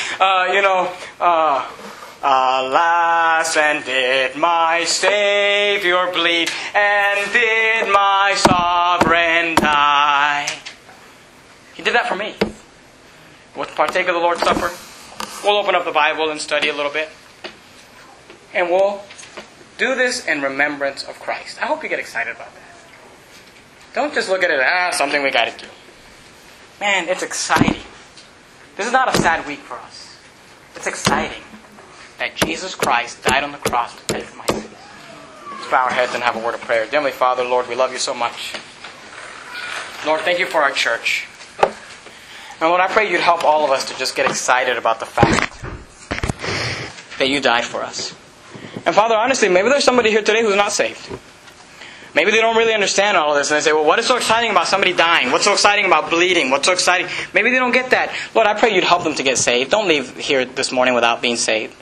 alas, and did my Savior bleed, and did my sovereign die. He did that for me. We'll partake of the Lord's Supper. We'll open up the Bible and study a little bit. And we'll do this in remembrance of Christ. I hope you get excited about that. Don't just look at it as something we got to do. Man, it's exciting. This is not a sad week for us. It's exciting that Jesus Christ died on the cross to pay for my sins. Let's bow our heads and have a word of prayer. Dear Heavenly Father, Lord, we love you so much. Lord, thank you for our church. And Lord, I pray you'd help all of us to just get excited about the fact that you died for us. And Father, honestly, maybe there's somebody here today who's not saved. Maybe they don't really understand all of this. And they say, well, what is so exciting about somebody dying? What's so exciting about bleeding? What's so exciting? Maybe they don't get that. Lord, I pray you'd help them to get saved. Don't leave here this morning without being saved.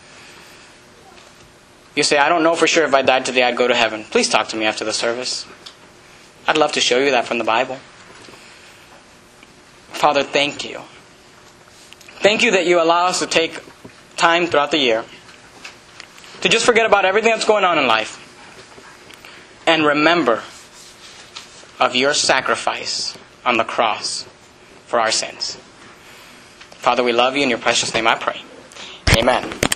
You say, I don't know for sure if I died today I'd go to heaven. Please talk to me after the service. I'd love to show you that from the Bible. Father, thank you. Thank you that you allow us to take time throughout the year to just forget about everything that's going on in life and remember of your sacrifice on the cross for our sins. Father, we love you. In your precious name I pray. Amen.